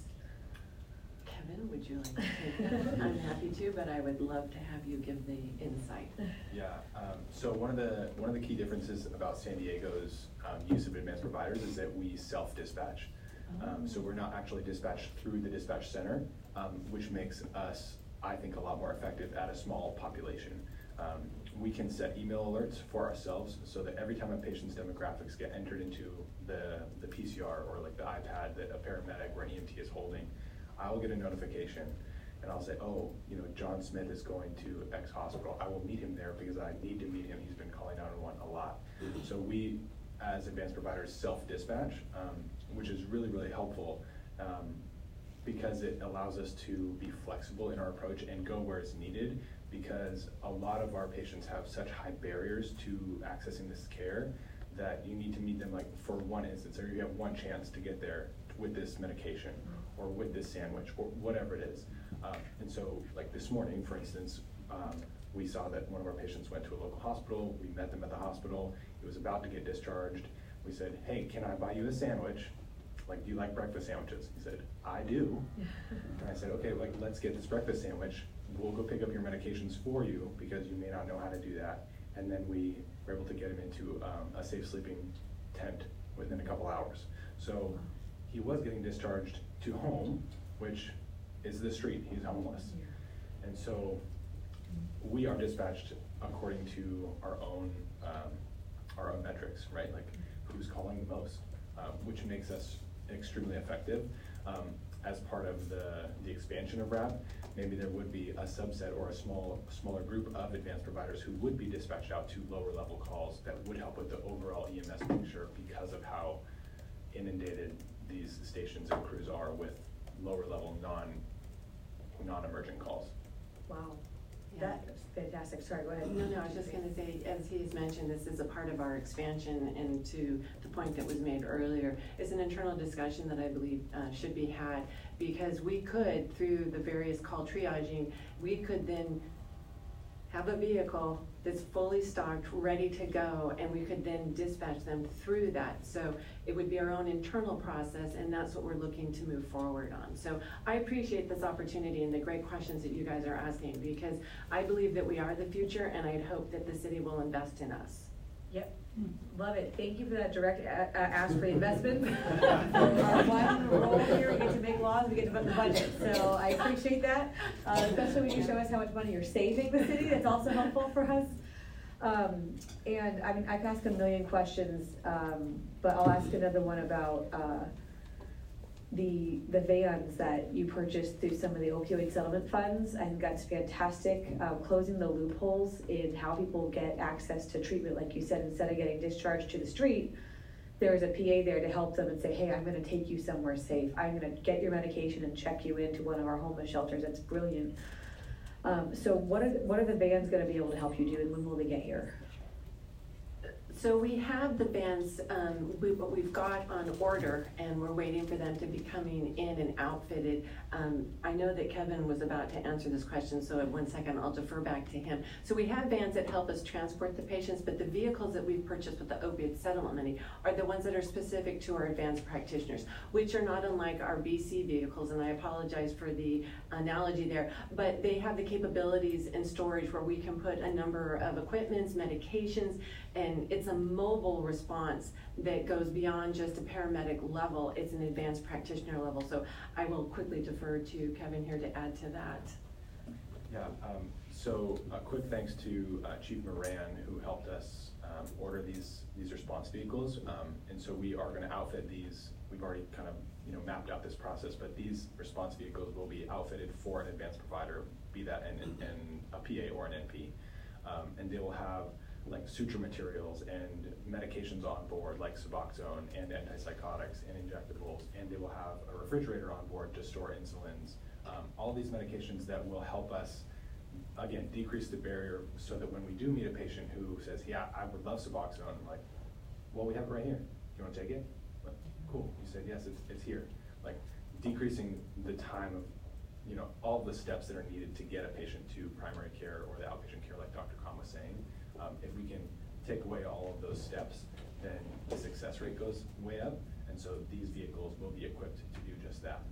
Kevin, would you like to take that? I'm happy to, but I would love to have you give the insight. Yeah, um, so one of the one of the key differences about San Diego's um, use of advanced providers is that we self-dispatch. Um, so we're not actually dispatched through the dispatch center, um, which makes us, I think, a lot more effective at a small population. Um, we can set email alerts for ourselves so that every time a patient's demographics get entered into the, the P C R or like the iPad that a paramedic or an E M T is holding, I will get a notification and I'll say, oh, you know, John Smith is going to X hospital. I will meet him there because I need to meet him. He's been calling nine one one a lot. So we, as advanced providers, self-dispatch, um, which is really, really helpful um, because it allows us to be flexible in our approach and go where it's needed, because a lot of our patients have such high barriers to accessing this care that you need to meet them like for one instance, or you have one chance to get there with this medication or with this sandwich or whatever it is. Um, and so like this morning, for instance, um, we saw that one of our patients went to a local hospital. We met them at the hospital. He was about to get discharged. We said, hey, can I buy you a sandwich? Like, do you like breakfast sandwiches? He said, I do. And I said, okay, like, let's get this breakfast sandwich. We'll go pick up your medications for you because you may not know how to do that. and then we were able to get him into um, a safe sleeping tent within a couple hours. So he was getting discharged to home, which is the street. He's homeless. And so we are dispatched according to our own um, our own metrics, right? Like who's calling the most, uh, which makes us extremely effective. Um, as part of the, the expansion of R A B, maybe there would be a subset or a small smaller group of advanced providers who would be dispatched out to lower level calls that would help with the overall E M S picture because of how inundated these stations and crews are with lower level non non-emergent calls. Wow. Yeah. That's fantastic. Sorry, go ahead. No, no, I was just going to say, as he's mentioned, this is a part of our expansion, and to the point that was made earlier, it's an internal discussion that I believe uh, should be had, because we could, through the various call triaging, we could then have a vehicle that's fully stocked, ready to go, and we could then dispatch them through that. So it would be our own internal process, and that's what we're looking to move forward on. So I appreciate this opportunity and the great questions that you guys are asking, because I believe that we are the future, and I'd hope that the city will invest in us. Yep, love it. Thank you for that direct a- a- ask for the investment. Our one role here, we get to make laws, we get to fund the budget. So I appreciate that, uh, especially when you show us how much money you're saving the city. That's also helpful for us. Um, and I mean, I can ask a million questions, um, but I'll ask another one about uh, the the vans that you purchased through some of the opioid settlement funds. I think that's fantastic. Uh, closing the loopholes in how people get access to treatment, like you said, instead of getting discharged to the street, there's a P A there to help them and say, hey, I'm going to take you somewhere safe. I'm going to get your medication and check you into one of our homeless shelters. That's brilliant. Um, so what are what are the vans going to be able to help you do, and when will they get here? So we have the vans, um, we, what we've got on order, and we're waiting for them to be coming in and outfitted. Um, I know that Kevin was about to answer this question, so in one second I'll defer back to him. So we have vans that help us transport the patients, but the vehicles that we've purchased with the opioid settlement money are the ones that are specific to our advanced practitioners, which are not unlike our B C vehicles, and I apologize for the analogy there, but they have the capabilities and storage where we can put a number of equipments, medications, and it's a mobile response that goes beyond just a paramedic level. It's an advanced practitioner level. So I will quickly defer to Kevin here to add to that. Yeah, um, so a quick thanks to uh, Chief Moran, who helped us um, order these these response vehicles. Um, and so we are going to outfit these. We've already kind of you know mapped out this process, but these response vehicles will be outfitted for an advanced provider, be that an, an, an, a P A or an N P. Um, and they will have like suture materials and medications on board, like Suboxone and antipsychotics and injectables, and they will have a refrigerator on board to store insulins. Um, all these medications that will help us, again, decrease the barrier so that when we do meet a patient who says, yeah, I would love Suboxone, I'm like, well, we have it right here. You want to take it? Like, cool. You said, yes, it's, it's here. Like decreasing the time of, you know, all the steps that are needed to get a patient to primary care or the outpatient care, like Doctor Khan was saying. Um, if we can take away all of those steps, then the success rate goes way up. And so these vehicles will be equipped to do just that.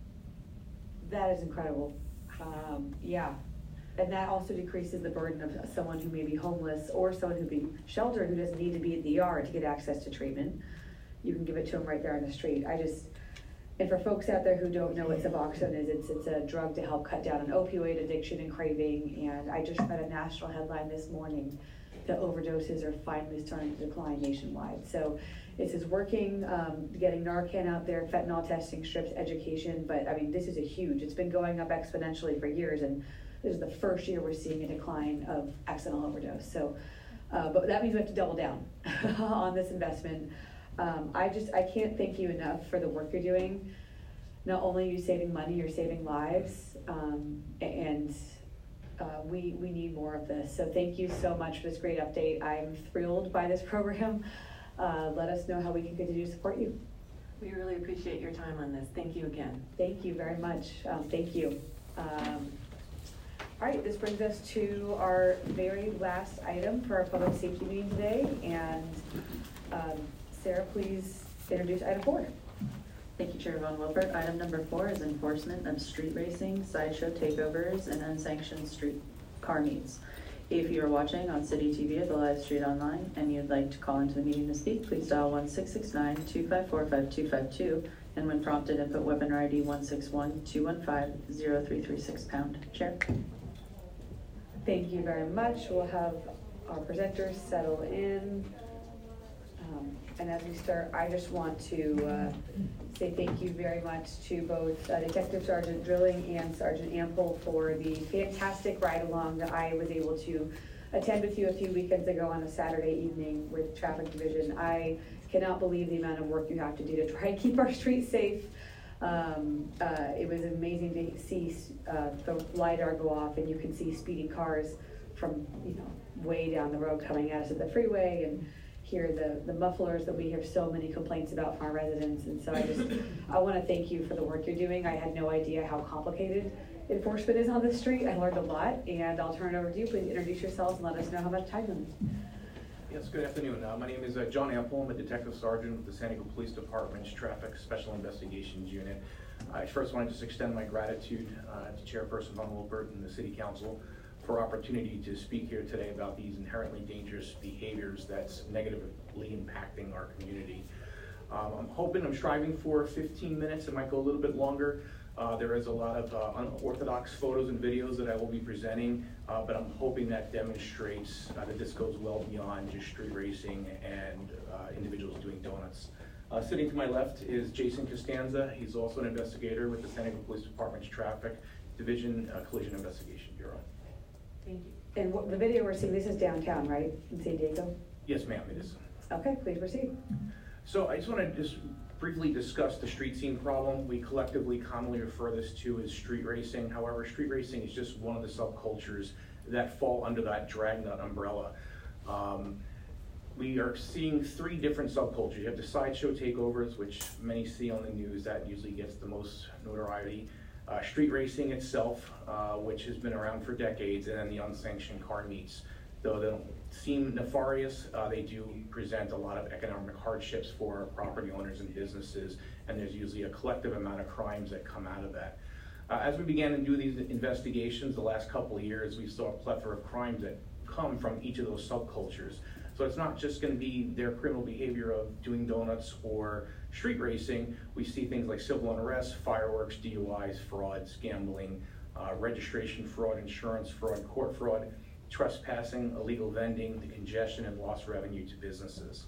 That is incredible. Um, yeah. And that also decreases the burden of someone who may be homeless or someone who be sheltered who doesn't need to be at the E R to get access to treatment. You can give it to them right there on the street. I just, and for folks out there who don't know what Suboxone is, it's, it's a drug to help cut down on opioid addiction and craving. And I just read a national headline this morning that overdoses are finally starting to decline nationwide. So this is working, um, getting Narcan out there, fentanyl testing strips, education. But I mean, this is a huge, it's been going up exponentially for years. And this is the first year we're seeing a decline of accidental overdose. So, uh, but that means we have to double down on this investment. Um, I just, I can't thank you enough for the work you're doing. Not only are you saving money, you're saving lives, um, and uh, we, we need more of this. So thank you so much for this great update. I'm thrilled by this program. Uh, let us know how we can continue to support you. We really appreciate your time on this. Thank you again. Thank you very much. Um, thank you. Um, all right, this brings us to our very last item for our public safety meeting today. And um, Sarah, please introduce item four. Thank you, Chair Von Wilpert. Item number four is enforcement of street racing, sideshow takeovers, and unsanctioned street car meets. If you are watching on City T V or the live stream online and you'd like to call into the meeting to speak, please dial one six six nine, two five four, five two five two, and when prompted, input webinar I D one six one, two one five, zero three three six pound. Chair. Thank you very much. We'll have our presenters settle in. Um, and as we start, I just want to uh, say thank you very much to both uh, Detective Sergeant Drilling and Sergeant Ample for the fantastic ride along that I was able to attend with you a few weekends ago on a Saturday evening with Traffic Division. I cannot believe the amount of work you have to do to try and keep our streets safe. Um, uh, it was amazing to see uh, the LiDAR go off and you can see speeding cars from, you know, way down the road coming at us at the freeway, and hear the, the mufflers that we hear so many complaints about from our residents. And so I just, I want to thank you for the work you're doing. I had no idea how complicated enforcement is on the street. I learned a lot, and I'll turn it over to you. Please introduce yourselves and let us know how much time you have. Yes, good afternoon. Uh, my name is uh, John Ample. I'm a Detective Sergeant with the San Diego Police Department's Traffic Special Investigations Unit. I first want to just extend my gratitude uh, to Chairperson Von Wilpert and the City Council for opportunity to speak here today about these inherently dangerous behaviors that's negatively impacting our community. Um, I'm hoping, I'm striving for fifteen minutes. It might go a little bit longer. Uh, there is a lot of uh, unorthodox photos and videos that I will be presenting, uh, but I'm hoping that demonstrates uh, that this goes well beyond just street racing and uh, individuals doing donuts. Uh, sitting to my left is Jason Costanza. He's also an investigator with the San Diego Police Department's Traffic Division uh, Collision Investigation Bureau. Thank you. And what, the video we're seeing, this is downtown, right, in San Diego? Yes, ma'am, it is. Okay, please proceed. So I just want to just briefly discuss the street scene problem. We collectively commonly refer this to as street racing. However, street racing is just one of the subcultures that fall under that dragnet umbrella. Um, we are seeing three different subcultures. You have the sideshow takeovers, which many see on the news. That usually gets the most notoriety. Uh, street racing itself, uh, which has been around for decades, and then the unsanctioned car meets. Though they don't seem nefarious, uh, they do present a lot of economic hardships for property owners and businesses, and there's usually a collective amount of crimes that come out of that. Uh, as we began to do these investigations the last couple of years, we saw a plethora of crimes that come from each of those subcultures. So it's not just going to be their criminal behavior of doing donuts or street racing. We see things like civil unrest, fireworks, D U Is, frauds, gambling, uh, registration fraud, insurance fraud, court fraud, trespassing, illegal vending, the congestion and lost revenue to businesses.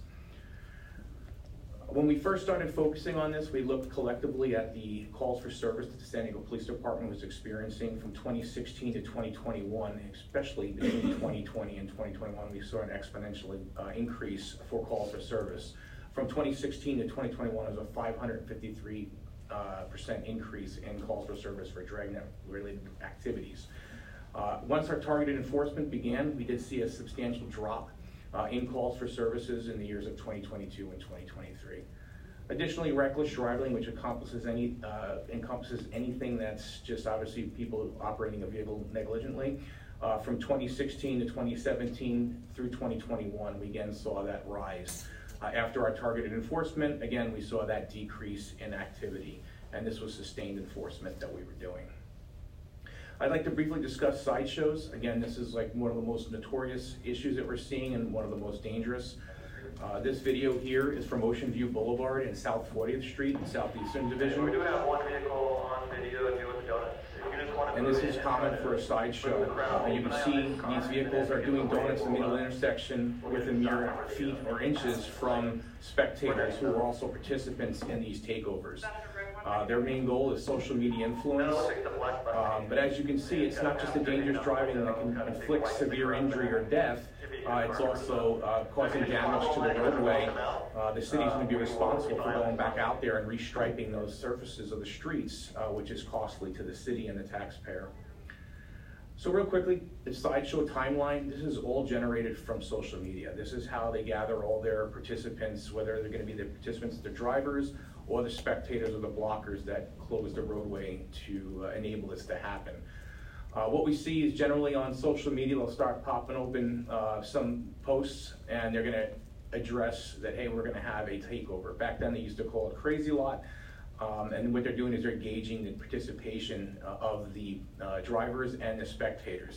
When we first started focusing on this, we looked collectively at the calls for service that the San Diego Police Department was experiencing from twenty sixteen to twenty twenty-one, especially between twenty twenty and twenty twenty-one, we saw an exponential uh, increase for calls for service. From twenty sixteen to twenty twenty-one, it was a five hundred fifty-three percent uh, increase in calls for service for dragnet-related activities. Uh, once our targeted enforcement began, we did see a substantial drop uh, in calls for services in the years of twenty twenty-two and twenty twenty-three. Additionally, reckless driving, which encompasses any uh, encompasses anything that's just obviously people operating a vehicle negligently. Uh, from twenty sixteen to twenty seventeen through twenty twenty-one, we again saw that rise. Uh, after our targeted enforcement, again, we saw that decrease in activity, and this was sustained enforcement that we were doing. I'd like to briefly discuss sideshows. Again, this is like one of the most notorious issues that we're seeing and one of the most dangerous. Uh, this video here is from Ocean View Boulevard in South fortieth Street in Southeastern Division. We do have one vehicle on video and doing the donuts. If you just want to and this is common for a sideshow. Uh, you can see these vehicles are doing donuts in the middle intersection within mere feet or inches from spectators who are also participants in these takeovers. Uh, their main goal is social media influence, um, but as you can see, it's not just the dangerous driving that can inflict severe injury or death, uh, it's also uh, causing damage to the roadway. Uh, the city's going to be responsible for going back out there and restriping those surfaces of the streets, uh, which is costly to the city and the taxpayer. So real quickly, the sideshow timeline, this is all generated from social media. This is how they gather all their participants, whether they're going to be the participants, the drivers, or the spectators or the blockers that close the roadway to uh, enable this to happen. Uh, what we see is generally on social media, they'll start popping open uh, some posts and they're gonna address that, hey, we're gonna have a takeover. Back then they used to call it Crazy Lot. Um, and what they're doing is they're gauging the participation uh, of the uh, drivers and the spectators.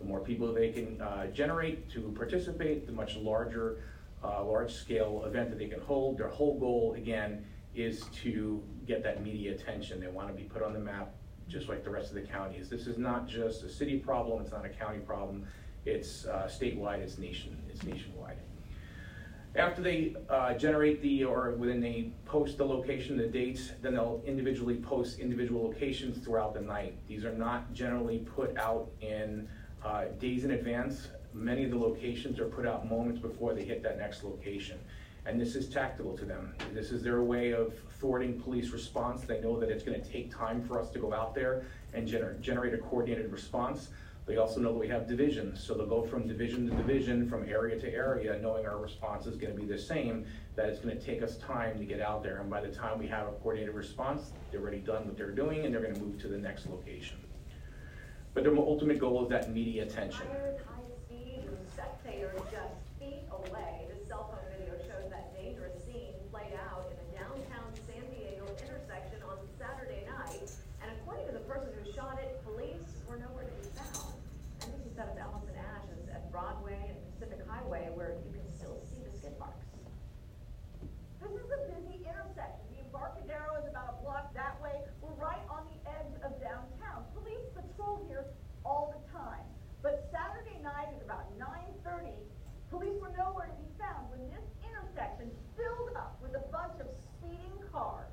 The more people they can uh, generate to participate, the much larger, uh, large-scale event that they can hold. Their whole goal, again, is to get that media attention. They want to be put on the map just like the rest of the counties. This is not just a city problem, it's not a county problem, it's uh, statewide, it's nation, it's nationwide. After they uh, generate the, or when they post the location, the dates, then they'll individually post individual locations throughout the night. These are not generally put out in uh, days in advance. Many of the locations are put out moments before they hit that next location. And this is tactical to them. This is their way of thwarting police response. They know that it's gonna take time for us to go out there and gener generate a coordinated response. They also know that we have divisions, so they'll go from division to division, from area to area, knowing our response is gonna be the same, that it's gonna take us time to get out there. And by the time we have a coordinated response, they're already done what they're doing and they're gonna move to the next location. But their ultimate goal is that media attention. High speed and spectators just feet away. This cell phone video shows that dangerous scene played out in a downtown San Diego intersection on Saturday night. And according to the person who shot it, police were nowhere to be found. And this is out of Allison Ashes at Broadway and Pacific Highway, where you can still see the skid marks. This is a busy intersection. The Embarcadero is about a block that way. We're right on the edge of downtown. Police patrol here all the time. But Saturday night at about nine thirty, police were nowhere to be found when this intersection filled up with a bunch of speeding cars.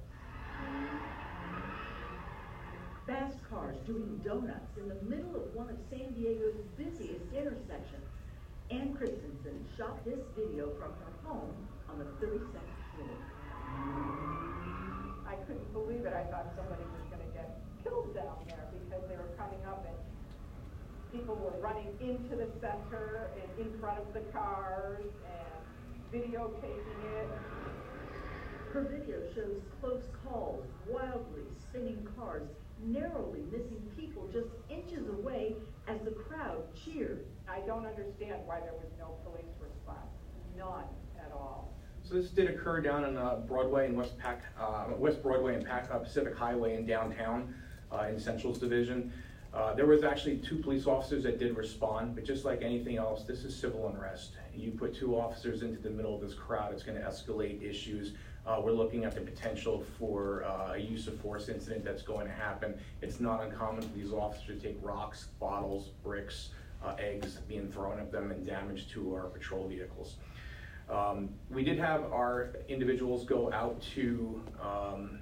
Fast cars doing donuts in the middle of one of San Diego's busiest intersections. Ann Christensen shot this video from her home on the thirty-second floor. I couldn't believe it. I thought somebody was going to get killed down there because they were coming up and people were running into the center and in front of the cars and videotaping it. Her video shows close calls, wildly spinning cars, narrowly missing people just inches away as the crowd cheered. I don't understand why there was no police response. None at all. So this did occur down on uh, Broadway and West Pac, uh, West Broadway and Pac, uh, Pacific Highway in downtown uh, in Central's division. Uh, there was actually two police officers that did respond, but just like anything else, this is civil unrest. You put two officers into the middle of this crowd, it's going to escalate issues. Uh, we're looking at the potential for uh, a use of force incident that's going to happen. It's not uncommon for these officers to take rocks, bottles, bricks, uh, eggs being thrown at them and damage to our patrol vehicles. Um, we did have our individuals go out to, um,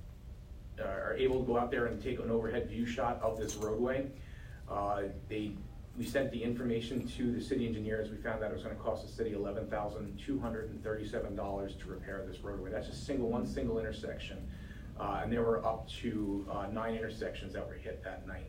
uh, are able to go out there and take an overhead view shot of this roadway. Uh, they, we sent the information to the city engineers. We found that it was going to cost the city eleven thousand two hundred thirty-seven dollars to repair this roadway. That's a single, one single intersection. Uh, and there were up to uh, nine intersections that were hit that night.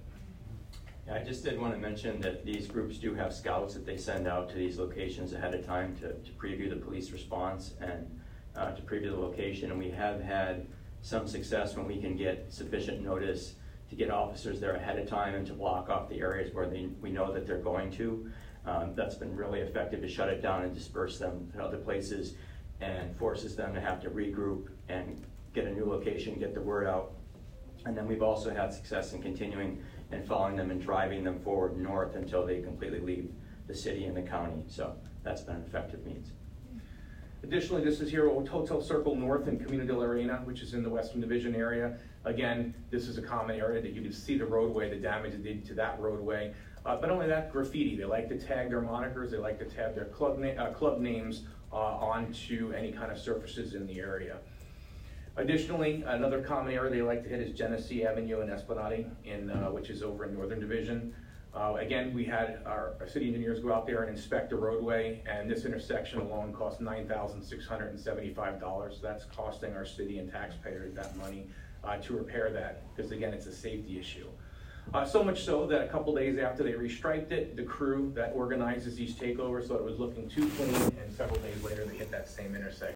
I just did want to mention that these groups do have scouts that they send out to these locations ahead of time to, to preview the police response and uh, to preview the location. And we have had some success when we can get sufficient notice to get officers there ahead of time and to block off the areas where they, we know that they're going to. Um, that's been really effective to shut it down and disperse them to other places and forces them to have to regroup and get a new location, get the word out. And then we've also had success in continuing and following them and driving them forward north until they completely leave the city and the county. So that's been an effective means. Additionally, this is here at Hotel Circle North in Camino de la Reina, which is in the Western Division area. Again, this is a common area that you can see the roadway, the damage it did to that roadway. Uh, but only that, graffiti. They like to tag their monikers, they like to tag their club, na uh, club names uh, onto any kind of surfaces in the area. Additionally, another common area they like to hit is Genesee Avenue and Esplanade, in, uh, which is over in Northern Division. Uh, again, we had our, our city engineers go out there and inspect the roadway, and this intersection alone cost nine thousand six hundred seventy-five dollars. That's costing our city and taxpayers that money uh, to repair that, because again, it's a safety issue. Uh, so much so that a couple days after they restriped it, the crew that organizes these takeovers thought it was looking too clean, and several days later they hit that same intersection.